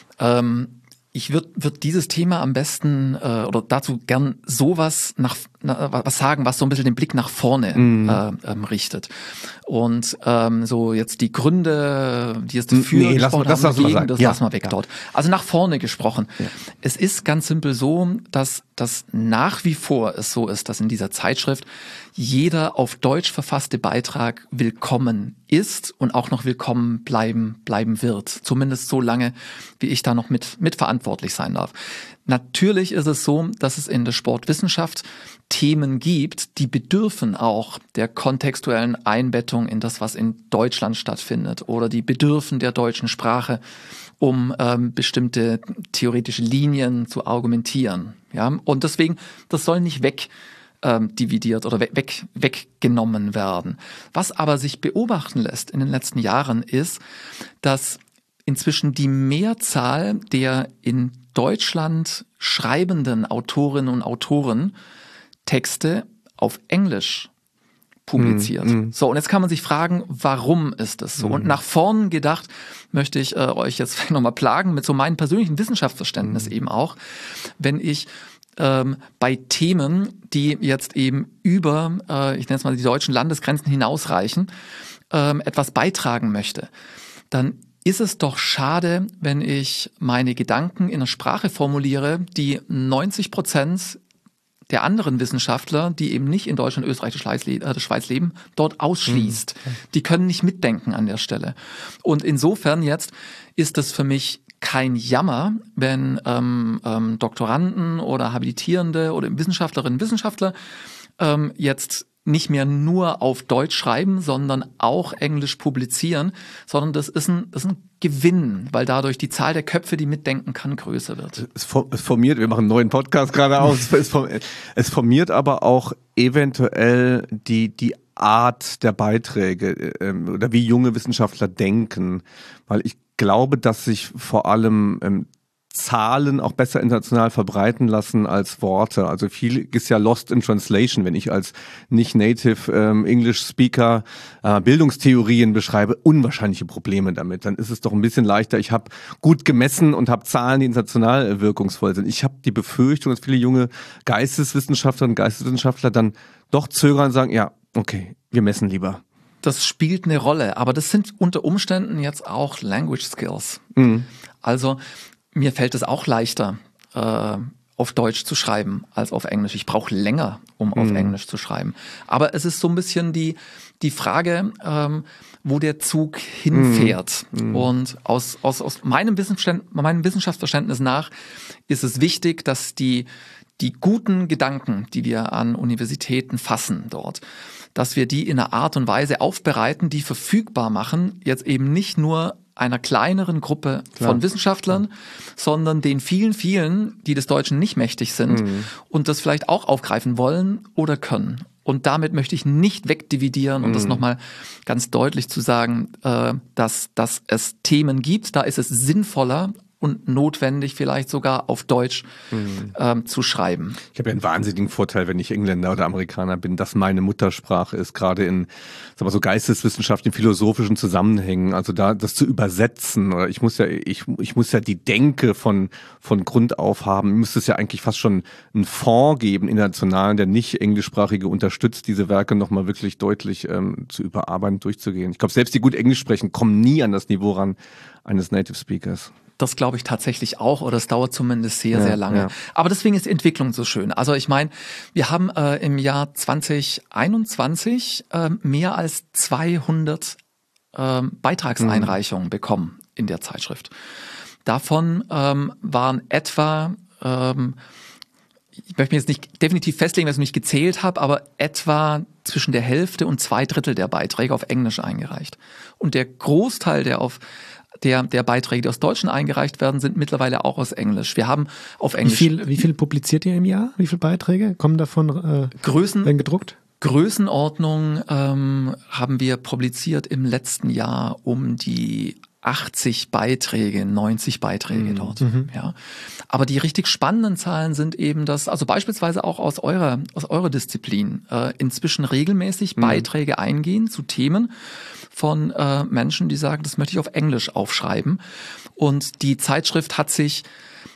ich würde dieses Thema am besten oder dazu gern sowas was sagen, was so ein bisschen den Blick nach vorne richtet. Und so jetzt die Gründe, die es dafür gesprochen haben, dagegen, das lassen wir weg dort. Also nach vorne gesprochen. Ja. Es ist ganz simpel so, dass das nach wie vor es so ist, dass in dieser Zeitschrift jeder auf Deutsch verfasste Beitrag willkommen ist und auch noch willkommen bleiben wird. Zumindest so lange, wie ich da noch mit verantwortlich sein darf. Natürlich ist es so, dass es in der Sportwissenschaft Themen gibt, die bedürfen auch der kontextuellen Einbettung in das, was in Deutschland stattfindet, oder die bedürfen der deutschen Sprache, um bestimmte theoretische Linien zu argumentieren. Ja? Und deswegen, das soll nicht dividiert oder weggenommen werden. Was aber sich beobachten lässt in den letzten Jahren ist, dass inzwischen die Mehrzahl der in Deutschland schreibenden Autorinnen und Autoren Texte auf Englisch publiziert. So, und jetzt kann man sich fragen, warum ist das so? Und nach vorn gedacht möchte ich euch jetzt nochmal plagen mit so meinem persönlichen Wissenschaftsverständnis eben auch, wenn ich bei Themen, die jetzt eben über, ich nenne es mal die deutschen Landesgrenzen hinausreichen, etwas beitragen möchte, dann ist es doch schade, wenn ich meine Gedanken in einer Sprache formuliere, die 90% der anderen Wissenschaftler, die eben nicht in Deutschland, Österreich, der Schweiz leben, dort ausschließt. Die können nicht mitdenken an der Stelle. Und insofern jetzt ist es für mich kein Jammer, wenn Doktoranden oder Habilitierende oder Wissenschaftlerinnen und Wissenschaftler jetzt nicht mehr nur auf Deutsch schreiben, sondern auch Englisch publizieren, sondern das ist ein Gewinn, weil dadurch die Zahl der Köpfe, die mitdenken kann, größer wird. Es formiert, wir machen einen neuen Podcast gerade aus, es formiert aber auch eventuell die Art der Beiträge oder wie junge Wissenschaftler denken, weil ich glaube, dass sich vor allem Zahlen auch besser international verbreiten lassen als Worte. Also viel ist ja lost in translation, wenn ich als nicht-native English Speaker Bildungstheorien beschreibe, unwahrscheinliche Probleme damit. Dann ist es doch ein bisschen leichter. Ich habe gut gemessen und habe Zahlen, die international wirkungsvoll sind. Ich habe die Befürchtung, dass viele junge Geisteswissenschaftlerinnen und Geisteswissenschaftler dann doch zögern und sagen, ja, okay, wir messen lieber. Das spielt eine Rolle, aber das sind unter Umständen jetzt auch Language Skills. Also mir fällt es auch leichter, auf Deutsch zu schreiben als auf Englisch. Ich brauche länger, um auf Englisch zu schreiben. Aber es ist so ein bisschen die Frage, wo der Zug hinfährt. Und aus meinem Wissenschaftsverständnis nach ist es wichtig, dass die guten Gedanken, die wir an Universitäten fassen dort, dass wir die in einer Art und Weise aufbereiten, die verfügbar machen, jetzt eben nicht nur einer kleineren Gruppe von Wissenschaftlern, sondern den vielen, vielen, die des Deutschen nicht mächtig sind und das vielleicht auch aufgreifen wollen oder können. Und damit möchte ich nicht wegdividieren und das nochmal ganz deutlich zu sagen, dass es Themen gibt, da ist es sinnvoller und notwendig, vielleicht sogar auf Deutsch zu schreiben. Ich habe ja einen wahnsinnigen Vorteil, wenn ich Engländer oder Amerikaner bin, dass meine Muttersprache ist, gerade in so geisteswissenschaftlichen, philosophischen Zusammenhängen, also da das zu übersetzen. Oder ich muss ja die Denke von Grund auf haben. Ich müsste es ja eigentlich fast schon einen Fonds geben, internationalen, der nicht Englischsprachige unterstützt, diese Werke nochmal wirklich deutlich zu überarbeiten, durchzugehen. Ich glaube, selbst die gut Englisch sprechen, kommen nie an das Niveau ran eines Native Speakers. Das glaube ich tatsächlich auch, oder es dauert zumindest sehr, sehr lange. Ja. Aber deswegen ist die Entwicklung so schön. Also ich meine, wir haben im Jahr 2021 mehr als 200 Beitragseinreichungen bekommen in der Zeitschrift. Davon waren etwa, ich möchte mir jetzt nicht definitiv festlegen, weil ich es nicht gezählt habe, aber etwa zwischen der Hälfte und 2/3 der Beiträge auf Englisch eingereicht. Und der Großteil der Beiträge, die aus Deutschen eingereicht werden, sind mittlerweile auch aus Englisch. Wir haben auf Englisch... Wie viel publiziert ihr im Jahr? Wie viele Beiträge kommen davon werden gedruckt? Größenordnung haben wir publiziert im letzten Jahr um die 80 Beiträge, 90 Beiträge dort. Ja. Aber die richtig spannenden Zahlen sind eben, dass, also beispielsweise auch aus eurer Disziplin, inzwischen regelmäßig Beiträge eingehen zu Themen von Menschen, die sagen, das möchte ich auf Englisch aufschreiben. Und die Zeitschrift hat sich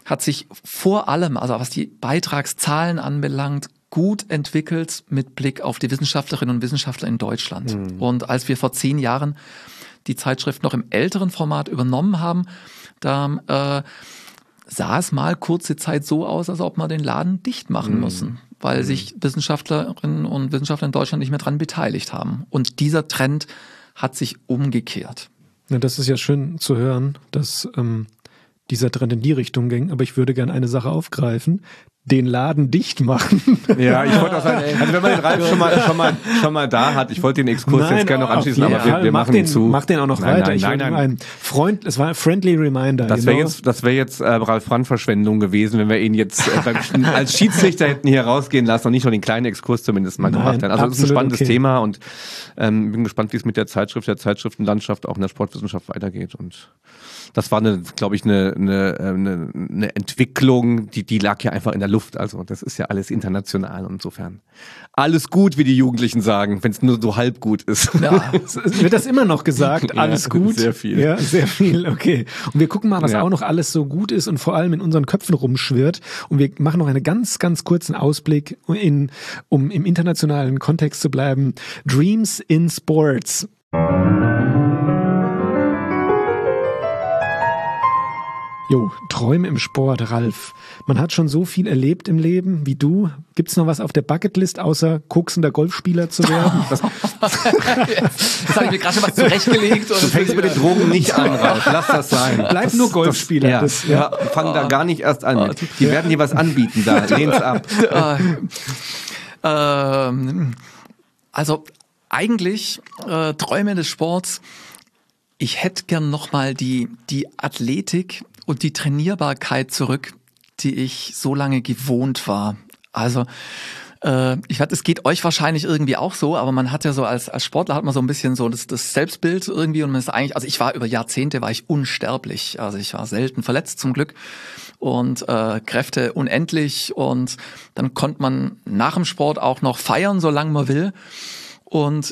vor allem, also was die Beitragszahlen anbelangt, gut entwickelt mit Blick auf die Wissenschaftlerinnen und Wissenschaftler in Deutschland. Und als wir vor 10 Jahren die Zeitschrift noch im älteren Format übernommen haben, da sah es mal kurze Zeit so aus, als ob wir den Laden dicht machen müssen, weil sich Wissenschaftlerinnen und Wissenschaftler in Deutschland nicht mehr dran beteiligt haben. Und dieser Trend hat sich umgekehrt. Ja, das ist ja schön zu hören, dass dieser Trend in die Richtung ging. Aber ich würde gerne eine Sache aufgreifen. Den Laden dicht machen. Ja, ich wollte auch sagen, also wenn man den Ralf schon mal da hat, ich wollte den Exkurs jetzt gerne noch anschließen, aber wir machen ihn zu. Mach den auch noch weiter. Nein. Es war ein friendly reminder. Das wäre jetzt Ralf Brandt Verschwendung gewesen, wenn wir ihn jetzt als Schiedsrichter hätten hier rausgehen lassen und nicht nur den kleinen Exkurs zumindest mal gemacht hätten. Also das ist ein spannendes Thema und bin gespannt, wie es mit der Zeitschriftenlandschaft auch in der Sportwissenschaft weitergeht. Und das war glaube ich, eine Entwicklung, die lag ja einfach in der Luft. Also das ist ja alles international und insofern alles gut, wie die Jugendlichen sagen, wenn es nur so halb gut ist. Ja, wird das immer noch gesagt? Alles gut? Sehr viel. Ja, sehr viel, okay. Und wir gucken mal, was auch noch alles so gut ist und vor allem in unseren Köpfen rumschwirrt. Und wir machen noch einen ganz, ganz kurzen Ausblick, um im internationalen Kontext zu bleiben. Dreams in Sports. Jo, Träume im Sport, Ralf. Man hat schon so viel erlebt im Leben wie du. Gibt's noch was auf der Bucketlist, außer koksender Golfspieler zu werden? Das habe ich mir gerade schon was zurechtgelegt. Du fängst mit den Drogen nicht an, Ralf. Lass das sein. Bleib nur Golfspieler. Fang da gar nicht erst an mit. Die werden dir was anbieten da. Lehn's ab. Also eigentlich Träume des Sports. Ich hätte gern nochmal die Athletik und die Trainierbarkeit zurück, die ich so lange gewohnt war. Also es geht euch wahrscheinlich irgendwie auch so, aber man hat ja so als Sportler hat man so ein bisschen so das Selbstbild irgendwie und man ist eigentlich, also ich war über Jahrzehnte unsterblich. Also ich war selten verletzt zum Glück und Kräfte unendlich und dann konnte man nach dem Sport auch noch feiern, solange man will. Und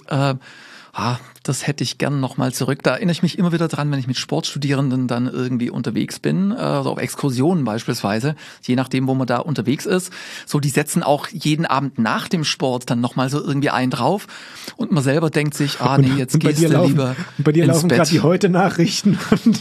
das hätte ich gern nochmal zurück. Da erinnere ich mich immer wieder dran, wenn ich mit Sportstudierenden dann irgendwie unterwegs bin, also auf Exkursionen beispielsweise, je nachdem, wo man da unterwegs ist. So, die setzen auch jeden Abend nach dem Sport dann nochmal so irgendwie einen drauf und man selber denkt sich, jetzt gehst du lieber und bei dir ins laufen Bett. gerade die Heute-Nachrichten.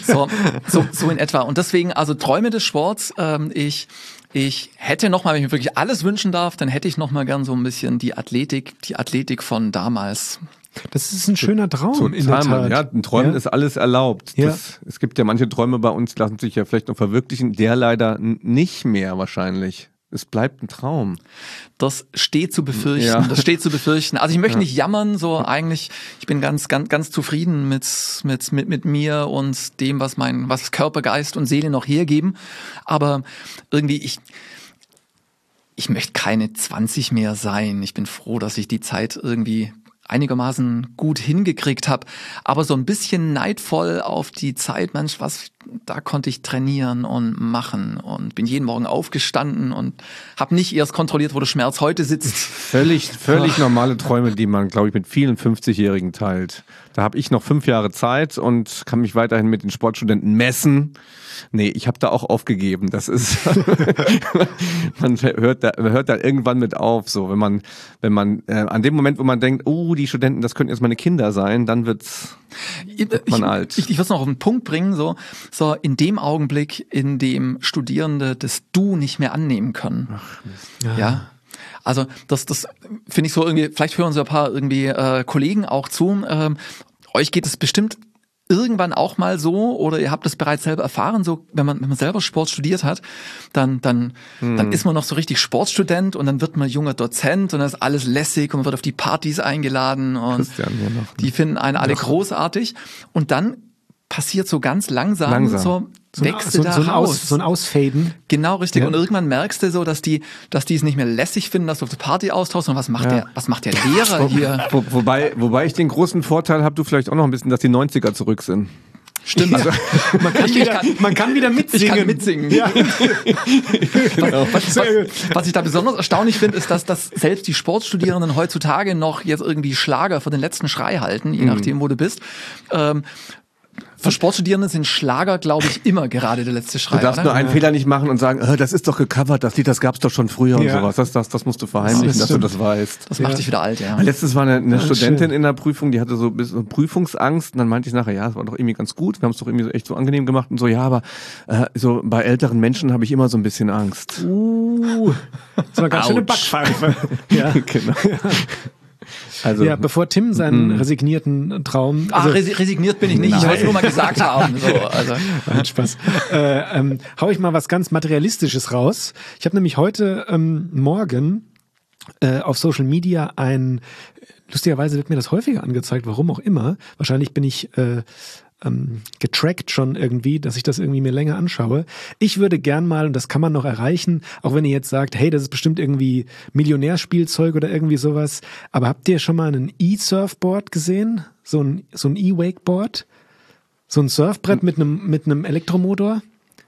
So in etwa. Und deswegen, also Träume des Sports, ich hätte nochmal, wenn ich mir wirklich alles wünschen darf, dann hätte ich nochmal gern so ein bisschen die Athletik von damals. Das ist ein schöner Traum, in der Tat. Ja, ein Träumen ist alles erlaubt. Ja. Es gibt ja manche Träume bei uns, die lassen sich ja vielleicht noch verwirklichen. Der leider nicht mehr wahrscheinlich. Es bleibt ein Traum. Das steht zu befürchten. Ja. Das steht zu befürchten. Also ich möchte nicht jammern, so eigentlich, ich bin ganz, ganz, ganz zufrieden mit mir und dem, was Körper, Geist und Seele noch hergeben. Aber irgendwie, ich möchte keine 20 mehr sein. Ich bin froh, dass ich die Zeit irgendwie einigermaßen gut hingekriegt habe, aber so ein bisschen neidvoll auf die Zeit, Mensch, da konnte ich trainieren und machen und bin jeden Morgen aufgestanden und habe nicht erst kontrolliert, wo der Schmerz heute sitzt. Völlig normale Träume, die man, glaube ich, mit vielen 50-Jährigen teilt. Da habe ich noch 5 Jahre Zeit und kann mich weiterhin mit den Sportstudenten messen. Nee, ich habe da auch aufgegeben. Das ist, man hört da irgendwann mit auf. So, wenn man an dem Moment, wo man denkt, die Studenten, das könnten jetzt meine Kinder sein, dann wird man alt. Ich würde es noch auf den Punkt bringen, so in dem Augenblick, in dem Studierende das Du nicht mehr annehmen können. Ach, Mist. Ja. Also das finde ich so irgendwie, vielleicht hören so ein paar irgendwie Kollegen auch zu. euch geht es bestimmt irgendwann auch mal so, oder ihr habt es bereits selber erfahren, so wenn man selber Sport studiert hat, dann ist man noch so richtig Sportstudent und dann wird man junger Dozent und dann ist alles lässig und man wird auf die Partys eingeladen und Christian hier noch. die finden einen alle großartig und dann passiert so ganz langsam. So wächst du da raus. So ein Ausfaden. Genau, richtig. Ja. Und irgendwann merkst du so, dass die es nicht mehr lässig finden, dass du auf der Party austauschst. Und was macht der Lehrer hier? Wobei ich den großen Vorteil habe, du vielleicht auch noch ein bisschen, dass die 90er zurück sind. Stimmt. Also, Man kann wieder mitsingen. Ich kann mitsingen. Ja. Was ich da besonders erstaunlich finde, ist, dass selbst die Sportstudierenden heutzutage noch jetzt irgendwie Schlager für den letzten Schrei halten, je nachdem, wo du bist. Für Sportstudierende sind Schlager, glaube ich, immer gerade der letzte Schrei. Du darfst nur einen Fehler nicht machen und sagen, das ist doch gecovert, das Lied, das gab's doch schon früher und sowas. Das musst du verheimlichen, dass du das weißt. Das macht dich wieder alt, ja. Letztens war eine Studentin in der Prüfung, die hatte so ein bisschen Prüfungsangst und dann meinte ich nachher, es war doch irgendwie ganz gut, wir haben es doch irgendwie so echt so angenehm gemacht und so, aber so bei älteren Menschen habe ich immer so ein bisschen Angst. Das war ganz schöne Backpfeife. Ja. Genau. Also, ja, bevor Tim seinen resignierten Traum... resigniert bin ich nicht, ich wollte nur mal gesagt haben. So, also. Nein, Spaß. Hau ich mal was ganz Materialistisches raus. Ich habe nämlich heute Morgen auf Social Media lustigerweise wird mir das häufiger angezeigt, warum auch immer. Wahrscheinlich bin ich getrackt schon irgendwie, dass ich das irgendwie mir länger anschaue. Ich würde gern mal, und das kann man noch erreichen, auch wenn ihr jetzt sagt, hey, das ist bestimmt irgendwie Millionärspielzeug oder irgendwie sowas, aber habt ihr schon mal einen E-Surfboard gesehen? So ein E-Wakeboard? So ein Surfbrett mit einem Elektromotor?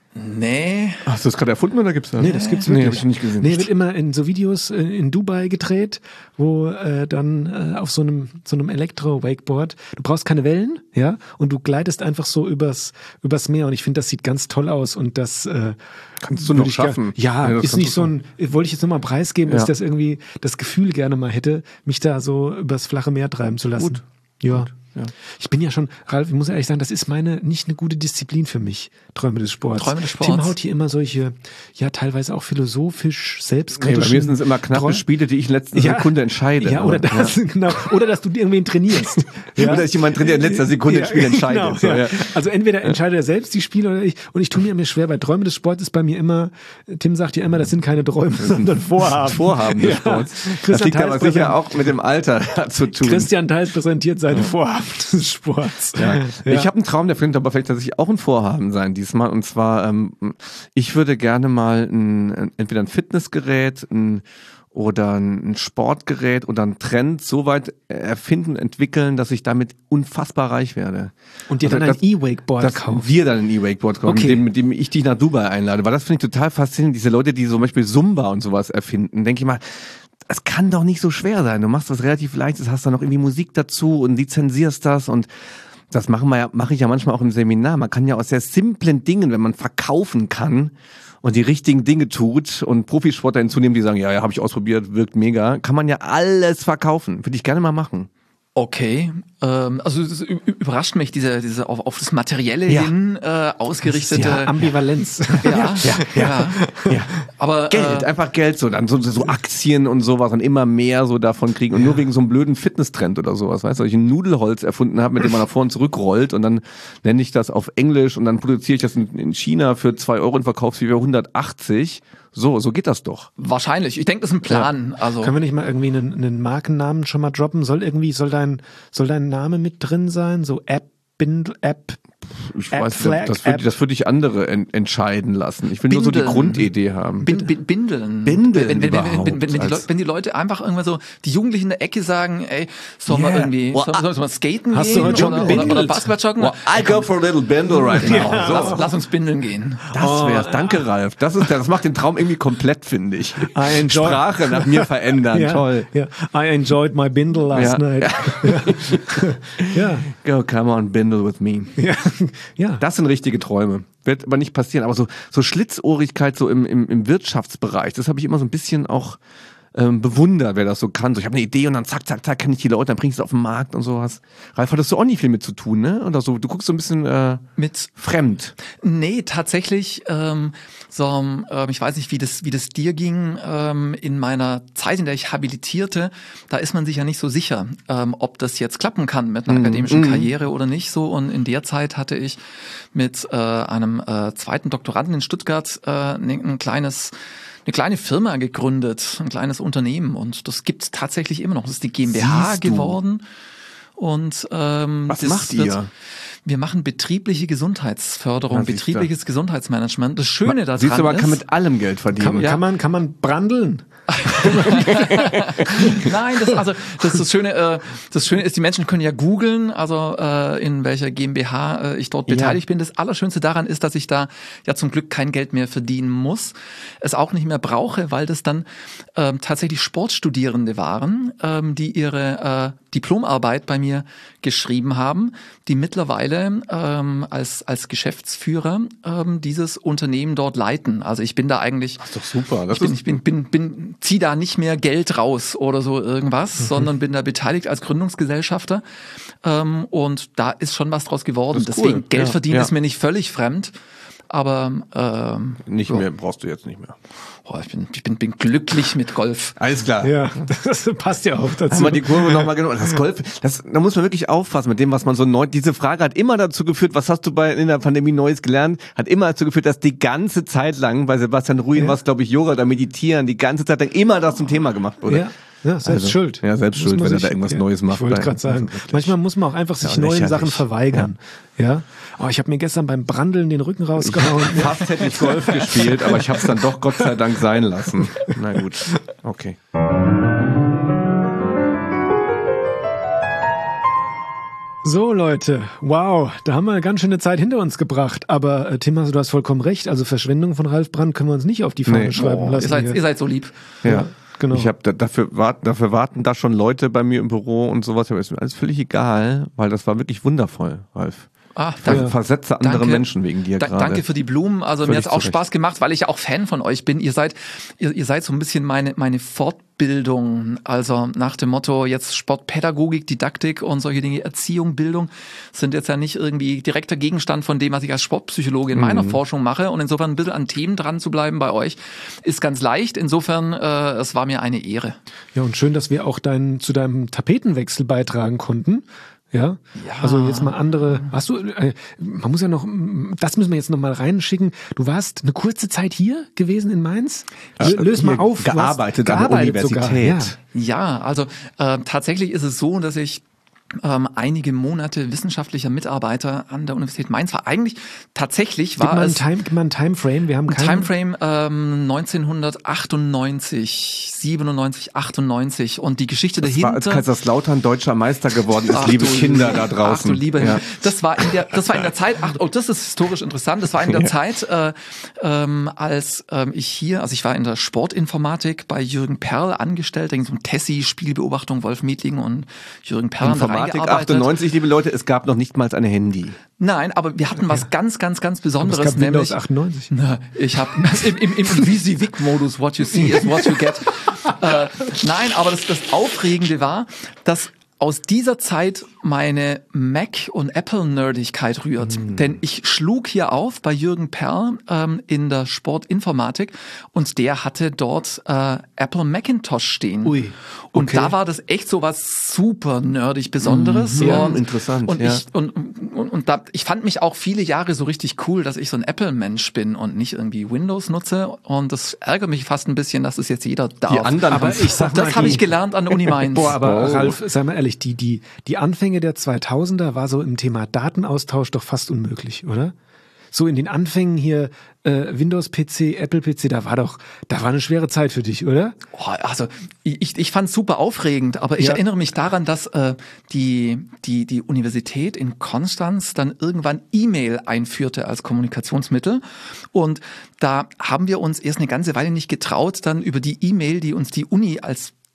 Nee. Hast du das gerade erfunden oder gibt's das? Nee, das gibt's wirklich. Nee, hab ich nicht gesehen. Nee, wird immer in so Videos in Dubai gedreht, wo dann auf so einem Elektro-Wakeboard, du brauchst keine Wellen, ja, und du gleitest einfach so übers Meer und ich finde, das sieht ganz toll aus und das kannst du noch schaffen. Ist nicht so wollte ich jetzt nochmal preisgeben, dass ich das irgendwie, das Gefühl gerne mal hätte, mich da so übers flache Meer treiben zu lassen. Gut. Ja. Ja. Ich bin ja schon, Ralf, ich muss ehrlich sagen, das ist nicht eine gute Disziplin für mich, Träume des Sports. Tim haut hier immer solche, ja teilweise auch philosophisch, selbstkritischen... bei mir sind es immer knappe Spiele, die ich in letzter Sekunde entscheide. Ja, oder genau, oder dass du irgendwen trainierst. Ja? Oder dass jemand trainiert in letzter Sekunde ein Spiel entscheidet. Genau, so, ja. Also entweder entscheidet er selbst die Spiele oder ich. Und ich tue mir schwer, bei Träume des Sports ist bei mir immer, Tim sagt ja immer, das sind keine Träume, sondern Vorhaben. Vorhaben des Sports. Das liegt aber sicher auch mit dem Alter zu tun. Christian Theis präsentiert seine Vorhaben des Sports. Ja. Ich habe einen Traum, der könnte aber vielleicht tatsächlich auch ein Vorhaben sein diesmal. Und zwar, ich würde gerne mal entweder ein Fitnessgerät oder ein Sportgerät oder ein Trend so weit erfinden, entwickeln, dass ich damit unfassbar reich werde. Und dir dann ein E-Wakeboard kaufen. Wir dann ein E-Wakeboard kaufen, okay. mit dem ich dich nach Dubai einlade. Weil das finde ich total faszinierend. Diese Leute, die zum Beispiel Zumba und sowas erfinden, denke ich mal, es kann doch nicht so schwer sein. Du machst was relativ Leichtes, hast dann noch irgendwie Musik dazu und lizenzierst das und das mache ich ja manchmal auch im Seminar. Man kann ja aus sehr simplen Dingen, wenn man verkaufen kann und die richtigen Dinge tut und Profisportler hinzunehmen, die sagen, ja, habe ich ausprobiert, wirkt mega, kann man ja alles verkaufen. Würde ich gerne mal machen. Okay, also es überrascht mich, diese auf das Materielle hin ausgerichtete Ambivalenz. Ja. Aber Geld, einfach Geld, so dann so Aktien und sowas und immer mehr so davon kriegen und nur wegen so einem blöden Fitnesstrend oder sowas, weißt du, ich ein Nudelholz erfunden habe, mit dem man nach vorne zurückrollt und dann nenne ich das auf Englisch und dann produziere ich das in China für 2 € und verkaufe es für 180. So geht das doch. Wahrscheinlich. Ich denke, das ist ein Plan. Ja. Also können wir nicht mal irgendwie einen Markennamen schon mal droppen? Soll dein Name mit drin sein? So Ich weiß nicht, das würde ich andere entscheiden lassen. Ich will nur so die Grundidee haben. Bindeln. Wenn die Leute einfach irgendwann so, die Jugendlichen in der Ecke sagen, ey, sollen wir irgendwie, sollen wir mal skaten Hast gehen? Du heute schon oder Basketball joggen? I go for a little bindle right now. Ja. Lass uns bindeln gehen. Das wär's. Danke, Ralf. Das macht den Traum irgendwie komplett, finde ich. Sprache nach mir verändern. Ja, toll. Ja. I enjoyed my bindle last night. Ja. Go, come on, bindle with me. Ja. Das sind richtige Träume. Wird aber nicht passieren. Aber so Schlitzohrigkeit so im Wirtschaftsbereich, das habe ich immer so ein bisschen auch bewundert, wer das so kann. So, ich habe eine Idee und dann zack, zack, zack, kenne ich die Leute, dann bringe ich es auf den Markt und sowas. Ralf, hattest du auch nicht viel mit zu tun, ne? Oder so, du guckst so ein bisschen Mit fremd. Nee, tatsächlich, ich weiß nicht, wie das dir ging, in meiner Zeit, in der ich habilitierte, da ist man sich ja nicht so sicher, ob das jetzt klappen kann mit einer akademischen Karriere oder nicht so. Und in der Zeit hatte ich mit einem zweiten Doktoranden in Stuttgart eine kleine Firma gegründet, ein kleines Unternehmen, und das gibt's tatsächlich immer noch. Das ist die GmbH geworden. Und was macht ihr? Wir machen betriebliche Gesundheitsförderung, betriebliches Gesundheitsmanagement. Das Schöne daran Siehst du, man ist, kann mit allem Geld verdienen. Kann man brandeln? Nein, das Schöne ist, die Menschen können ja googeln, also in welcher GmbH ich dort beteiligt bin. Das Allerschönste daran ist, dass ich da ja zum Glück kein Geld mehr verdienen muss, es auch nicht mehr brauche, weil das dann tatsächlich Sportstudierende waren, die ihre Diplomarbeit bei mir geschrieben haben, die mittlerweile als Geschäftsführer dieses Unternehmen dort leiten. Also ich bin da eigentlich, Das ist doch super. zieh da nicht mehr Geld raus oder so irgendwas, sondern bin da beteiligt als Gründungsgesellschafter. Und da ist schon was draus geworden. Das ist Deswegen cool. Geld Ja, verdienen ja. ist mir nicht völlig fremd. Aber Nicht mehr, brauchst du jetzt nicht mehr. ich bin glücklich mit Golf. Alles klar. Ja, das passt ja auch dazu. Haben wir die Kurve nochmal genommen. Das Golf, da muss man wirklich aufpassen mit dem, was man so neu, diese Frage hat immer dazu geführt, was hast du in der Pandemie Neues gelernt, hat immer dazu geführt, dass die ganze Zeit lang, bei Sebastian Ruin was, glaube ich, Yoga oder Meditieren, die ganze Zeit lang immer das zum Thema gemacht wurde. Ja, selbst schuld. Ja, selbst schuld, wenn er da irgendwas Neues macht. Ich wollte gerade sagen, manchmal muss man auch einfach sich neuen lächerlich. Sachen verweigern. Ja. Oh, ich habe mir gestern beim Brandeln den Rücken rausgehauen. Fast hätte ich Golf gespielt, aber ich habe es dann doch Gott sei Dank sein lassen. Na gut, okay. So Leute, wow, da haben wir eine ganz schöne Zeit hinter uns gebracht. Aber Tim, also du hast vollkommen recht. Also Verschwendung von Ralf Brandt können wir uns nicht auf die Fahne schreiben lassen. Ihr seid so lieb. Ja. Genau. Ich habe dafür warten da schon Leute bei mir im Büro und sowas. Aber ist mir alles völlig egal, weil das war wirklich wundervoll, Ralf. Danke. Versetze andere Danke. Menschen wegen dir gerade. Danke für die Blumen. Also Völlig mir hat's auch zurecht. Spaß gemacht, weil ich ja auch Fan von euch bin. Ihr seid so ein bisschen meine Fortbildung. Also nach dem Motto jetzt Sportpädagogik, Didaktik und solche Dinge, Erziehung, Bildung sind jetzt ja nicht irgendwie direkter Gegenstand von dem, was ich als Sportpsychologe in meiner Forschung mache. Und insofern ein bisschen an Themen dran zu bleiben bei euch ist ganz leicht. Insofern, es war mir eine Ehre. Ja, und schön, dass wir auch zu deinem Tapetenwechsel beitragen konnten. Ja, also jetzt mal andere, hast du, man muss ja noch, das müssen wir jetzt noch mal reinschicken. Du warst eine kurze Zeit hier gewesen in Mainz? Löse mal auf. Gearbeitet an der Universität. Sogar, ja. Ja, also tatsächlich ist es so, dass ich einige Monate wissenschaftlicher Mitarbeiter an der Universität Mainz war. Eigentlich tatsächlich war es Gib mal ein Timeframe. Wir haben keinen Timeframe 1998, 97, 98 und die Geschichte Das dahinter. war, als Kaiserslautern deutscher Meister geworden ist, liebe Kinder da draußen. Ach du lieber ja. Himmel. Das war in der Zeit, das ist historisch interessant, das war in der Zeit, als ich war in der Sportinformatik bei Jürgen Perl angestellt, da ging es um Tessie, Spielbeobachtung, Wolf Mietling und Jürgen Perl. Informatik 98, liebe Leute, es gab noch nicht mal ein Handy. Nein, aber wir hatten was ganz Besonderes, es gab nämlich Windows 98. ich habe im WYSIWYG-Modus, what you see is what you get. Nein, aber das Aufregende war, dass aus dieser Zeit meine Mac- und Apple-Nerdigkeit rührt. Denn ich schlug hier auf bei Jürgen Perl in der Sportinformatik und der hatte dort Apple Macintosh stehen. Ui, Und okay. da war das echt so was super nerdig Besonderes. Ja, und, interessant, Und ja. ich fand mich auch viele Jahre so richtig cool, dass ich so ein Apple-Mensch bin und nicht irgendwie Windows nutze. Und das ärgert mich fast ein bisschen, dass es jetzt jeder darf. Die anderen Aber ich sag mal, das habe ich gelernt an der Uni Mainz. Boah, aber Ralf, sei mal ehrlich, die Anfänge der 2000er war so im Thema Datenaustausch doch fast unmöglich, oder? So in den Anfängen hier Windows-PC, Apple-PC, da war eine schwere Zeit für dich, oder? Oh, also ich fand's super aufregend, aber ich erinnere mich daran, dass die Universität in Konstanz dann irgendwann E-Mail einführte als Kommunikationsmittel und da haben wir uns erst eine ganze Weile nicht getraut, dann über die E-Mail, die uns die Uni als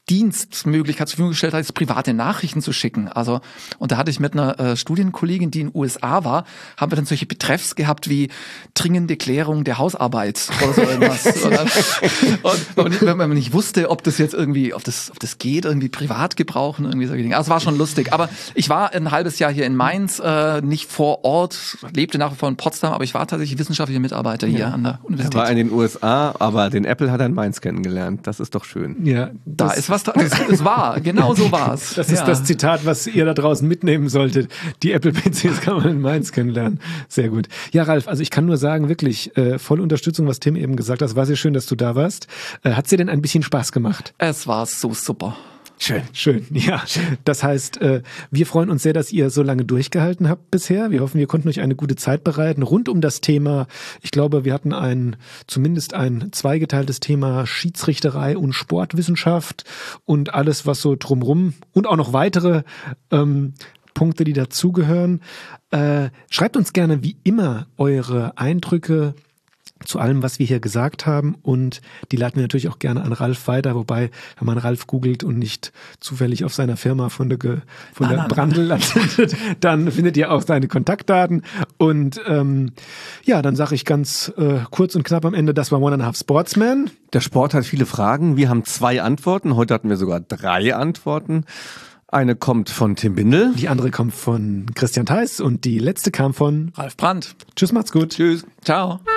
Dienstmöglichkeit zur Verfügung gestellt hat, jetzt private Nachrichten zu schicken. Also, und da hatte ich mit einer Studienkollegin, die in den USA war, haben wir dann solche Betreffs gehabt wie dringende Klärung der Hausarbeit oder so irgendwas. Und wenn man nicht wusste, ob das jetzt irgendwie, ob das geht, irgendwie privat gebrauchen, irgendwie solche Dinge. Also, es war schon lustig. Aber ich war ein halbes Jahr hier in Mainz, nicht vor Ort, lebte nach wie vor in Potsdam, aber ich war tatsächlich wissenschaftlicher Mitarbeiter hier an der Universität. War in den USA, aber den Apple hat er in Mainz kennengelernt. Das ist doch schön. Ja, Da ist was dran. Es war, genau so war es. das ist das Zitat, was ihr da draußen mitnehmen solltet. Die Apple-PCs kann man in Mainz kennenlernen. Sehr gut. Ja, Ralf, also ich kann nur sagen, wirklich volle Unterstützung, was Tim eben gesagt hat. War sehr schön, dass du da warst. Hat dir denn ein bisschen Spaß gemacht? Es war so super. Schön, ja. Das heißt, wir freuen uns sehr, dass ihr so lange durchgehalten habt bisher. Wir hoffen, wir konnten euch eine gute Zeit bereiten rund um das Thema. Ich glaube, wir hatten zumindest ein zweigeteiltes Thema Schiedsrichterei und Sportwissenschaft und alles, was so drumrum und auch noch weitere Punkte, die dazugehören. Schreibt uns gerne wie immer eure Eindrücke zu allem, was wir hier gesagt haben, und die leiten wir natürlich auch gerne an Ralf weiter, wobei, wenn man Ralf googelt und nicht zufällig auf seiner Firma von der Brandl landet, dann findet ihr auch seine Kontaktdaten und ja, dann sage ich ganz kurz und knapp am Ende, das war 1.5 Sportsman. Der Sport hat viele Fragen, wir haben 2 Antworten, heute hatten wir sogar 3 Antworten. Eine kommt von Tim Bindel. Die andere kommt von Christian Theis und die letzte kam von Ralf Brandt. Tschüss, macht's gut. Tschüss. Ciao.